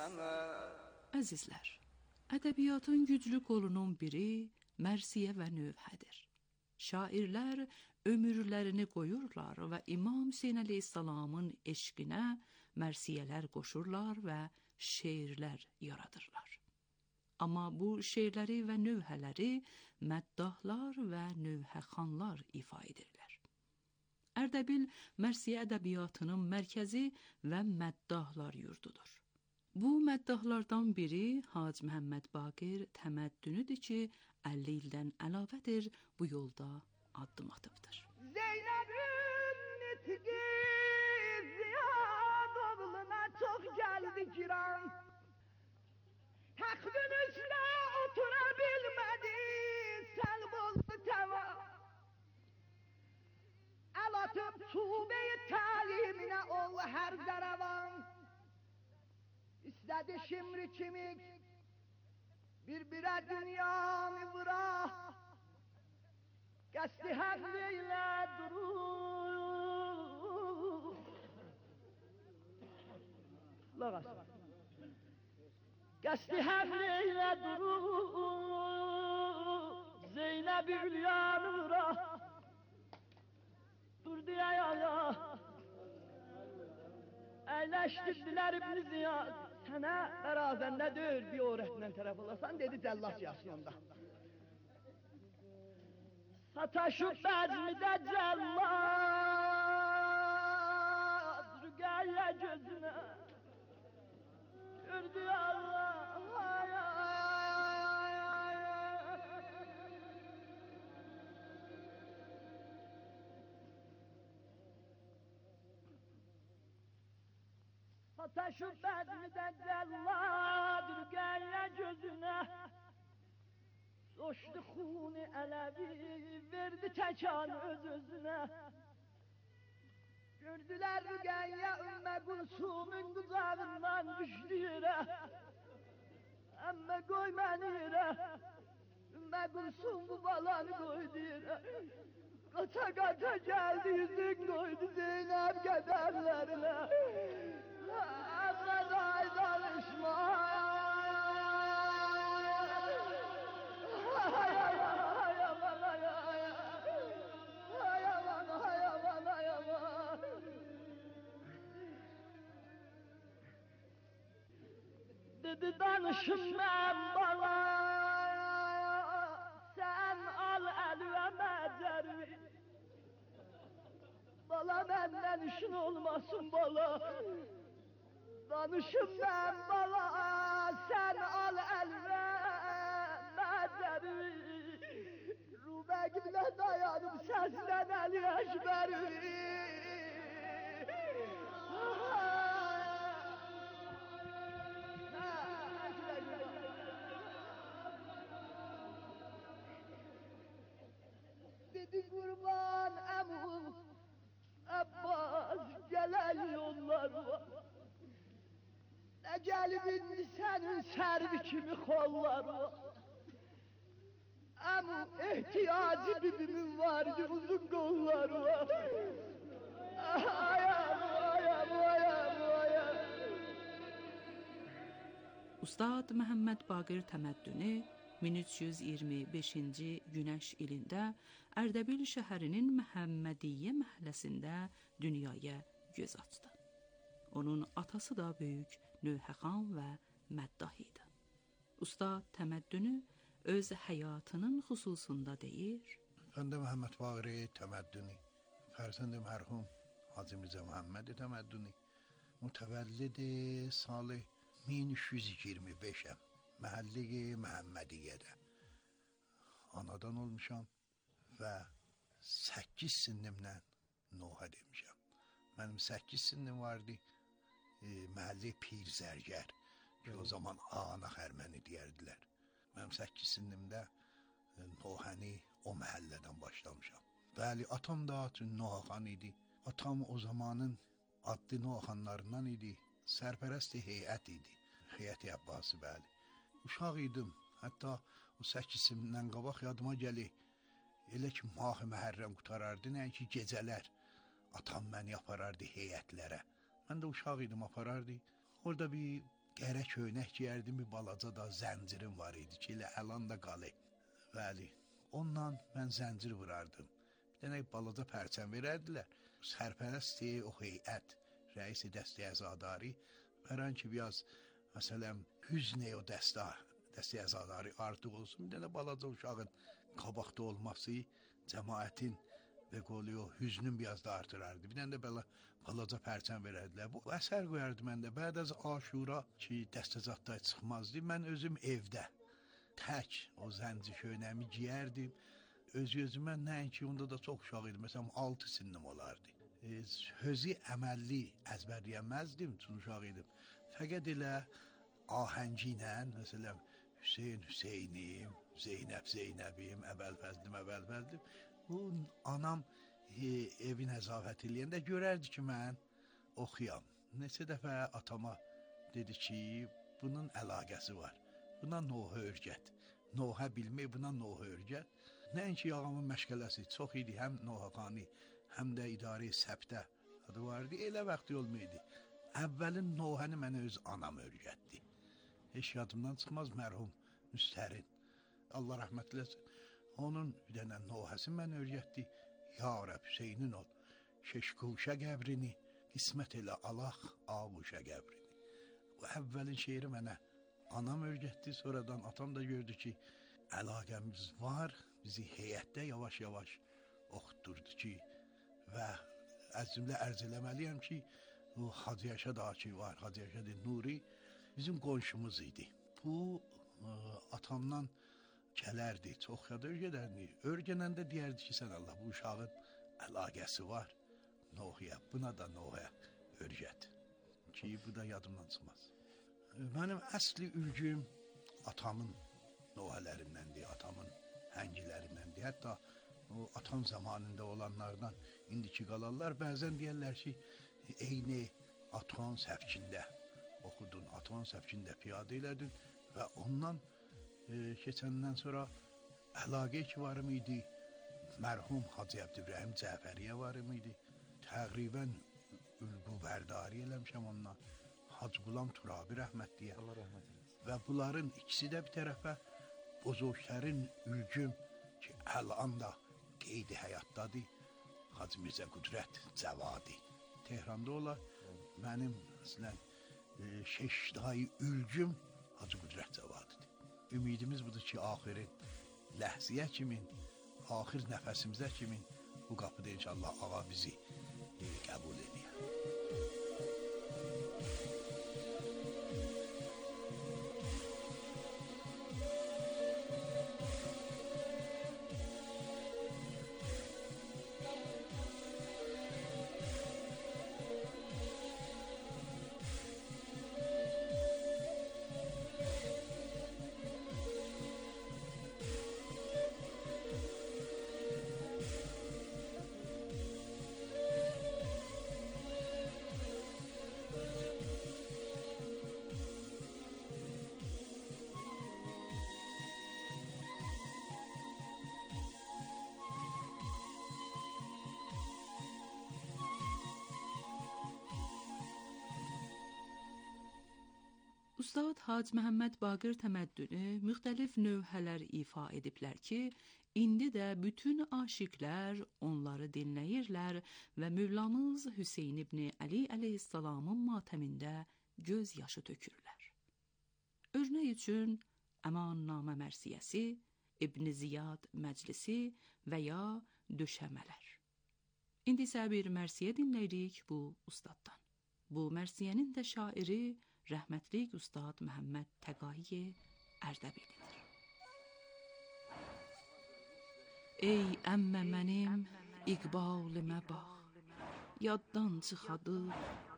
السماء. Əzizlər, ədəbiyyatın güclü qolunun biri mərsiyə və növhədir. Şairlər ömürlərini qoyurlar və İmam Hüseyn əleyhissalamın eşqinə mərsiyələr qoşurlar və şeirlər yaradırlar. Amma bu şeirləri və növhələri məddahlar və növhəxanlar ifa edirlər. Ərdəbil mərsiyə ədəbiyyatının mərkəzi və məddahlar yurdudur. Bu məddahlardan biri Hacı Məhəmməd Baqir Təməddünüdür ki, əlli ildən əlavədir bu yolda addım atıbdır. Zeynep'in nitki Ziyad oğluna çok geldi kiran. Tahtın üstüne oturabilmedi, selb oldu teva. El atıp tuğbe-i talimine ol her daravan. İstedi şimri çimik, birbire dünyanı bırak. Qəsdi həqliyle durur. Lağas. Qəsdi həqliyle durur. Zeynep-i Hülyanı bırak. Durdu ya ya. Əyləşdirdiler İbn Ziyad. Sənə bərazəndə deyil bir öğretmen tərəf olasan, dedi Cəllas yaşında. Sataşıp bezmide cellat Rügayya gözüne Gördü Allah ay, ay, ay, ay. Sataşıp bezmide cellat Rügayya gözüne Coşdu xuni Ələvi, verdi təkan öz-özünə. Gördülər Rüqəyyə Ümmə Gülsumun qucağından düşdü yerə. Əmmə qoy məni yerə, Ümmə Gülsum bu balanı qoydu yerə. Qaça qaça gəldi, yüzün qoydu Zeynəb qədərlərinə. Əmmə day danışma, dedi danışım mən bala, sen al əlvə məcərvi. Bala məndən işin olmasın bala. Danışım mən bala, sen al əlvə məcərvi. Rubəkimlə dayanıb səslən Əli Əşbəri. Dedi kurban Ebu Abbas gelen yollar var. Ne gelip indi senin servi kimi kollar var. Ebu ihtiyacı bibimin vardı, uzun kollar var. Ayam, ayam, ayam, ayam. Ustad Məhəmməd Baqir Təməddünü min üç yüz iyirmi beşinci günəş ilində Ərdəbil şəhərinin Məhəmmədiyyə məhəlləsində dünyaya göz açdı. Onun atası da böyük növhəxan və məddah idi. Ustad Təməddünü öz həyatının xüsusunda deyir: Fəndə Məhəmməd Baqir Təməddünü, fərzənd mərhum Hacı Mirzə Məhəmməd Təməddünü, mütəvəllid sal min üç yüz iyirmi beşəm, məhəllə-i Məhəmmədiyyədə anadan olmuşam və səkkiz sinnimlə Nuhə demişəm. Mənim səkkiz sinnim vardı, e, məhəllə Pirzərgər ki, o zaman ana xərməni deyərdilər. Mənim səkkiz sinnimdə e, Nuhəni o məhəllədən başlamışam. Bəli, atam da Nuhəxan idi. Atam o zamanın adlı Nuhəxanlarından idi. Sərpərəst heyət idi. Heyət-i Əbbasi, bəli. Uşaq idim. Hətta o səkkiz sinimdən qabaq yadıma gəlir. Elə ki, Mah-ı Məhərrəm qutarardı, nə ki, gecələr atam məni aparardı heyətlərə. Mən də uşaq idim, aparardı. Orada bir qərə köynək giyərdim, bir balaca da zəncirim var idi ki, elə əlan da qalı. Bəli, ondan mən zəncir vurardım. Bir dənə balaca pərçəm verərdilər. Sərpərəsti o heyət, rəisi dəstə əzadarı verən ki, biraz məsələn hüznə o dəstə dəstə əzadarı artıq olsun. Bir dənə balaca uşağın qabaqda olması cəmaətin və qolu o hüznün biraz da artırardı. Bir dənə də belə balaca pərçəm verərdilər. Bu əsər qoyardı məndə. Bəd az Aşura ki, dəstəcatda çıxmazdı. Mən özüm evdə tək o zənci köynəmi giyərdim. Öz-özümə nəinki onda da çox uşaq idim. Məsələn altı sinnim olardı. E, sözü əməlli əzbərləyəməzdim, çünki uşaq idim. Fəqət elə ahəngi ilə, məsələn Hüseyn Hüseynim, Zeynəb Zeynəbim, Əbəlfəzlim Əbəlfəzlim. Bu anam e, evi nəzafət eləyəndə görərdi ki, mən oxuyam. Neçə dəfə atama dedi ki, bunun əlaqəsi var. Buna Nuh'a örgət. Nuh'a bilmək, buna Nuh'a örgət. Nəinki ağamın məşqələsi çox idi, həm Nuhxani, həm də idarə səbtə adı vardı. Elə vaxtı olmaydı. Əvvəlin Nuh'əni mənə öz anam örgətdi. Heç yadımdan çıxmaz mərhum Müstərin. Allah rəhmət eləsin. Onun bir dənə Nuh'əsi mən örgətdi. Ya Rəb, Hüseynin ol. Şeşkuşə qəbrini, qismət elə Allah ağuşə qəbrini. Bu əvvəlin şeiri mənə anam örgətdi. Sonradan atam da gördü ki, əlaqəmiz var. Bizi heyətdə yavaş-yavaş oxutdurdu ki, və əzimlə ərz eləməliyəm ki, o Hacı Yaşad ağa ki var, Hacı Yaşad Nuri bizim qonşumuz idi. Bu ə, atamdan gələrdi, çox yada örgədərdi. Örgənəndə deyərdi ki, sən Allah, bu uşağın əlaqəsi var Nuh'a, buna da Nuh'a örgət. Ki, bu da yadımdan çıxmaz. Mənim əsli ülgüm atamın Nuh'ələrindəndir, atamın həngilərindəndir. Hətta o atam zamanında olanlardan indiki qalanlar bəzən deyərlər ki, eyni atam səfkində oxudun, atam səfkində piyadə elədin və ondan e, keçəndən sonra əlaqə ki varım idi, mərhum Hacı Əbdübrəhim Cəfəriyə varım idi, təqribən ülqü bərdari eləmişəm ondan, Hacı Qulam Turabi rəhmətliyə. Allah rəhmət eləsin. Və bunların ikisi də bir tərəfə bozorglərin ülgüm ki, əlan da qeydi həyatdadır, Hacı Mirzə Qüdrət Cəvadi. Tehranda olar, mənim əslən e, şeşdayı ülgüm Hacı Qüdrət Cəvadidir. Ümidimiz budur ki, axirin ləhziyə kimin, axir nəfəsimizə kimin bu qapıda inşallah ağa bizi e, qəbul edir. Ustad Hacı Məhəmməd Baqir Təməddünü müxtəlif növhələr ifa ediblər ki, indi də bütün aşiqlər onları dinləyirlər və Mövlamız Hüseyn ibn Ali əleyhissalamın matəmində göz yaşı tökürlər. Örnək üçün Əman-namə mərsiyəsi, İbn Ziyad məclisi və ya döşəmələr. İndi isə bir mərsiyə dinləyirik bu ustaddan. Bu mərsiyənin də şairi rəhmətlik Ustad Məhəmməd Təqai Ərdəbilidir. Ey əmmə mənim iqbalıma bax, yaddan çıxadı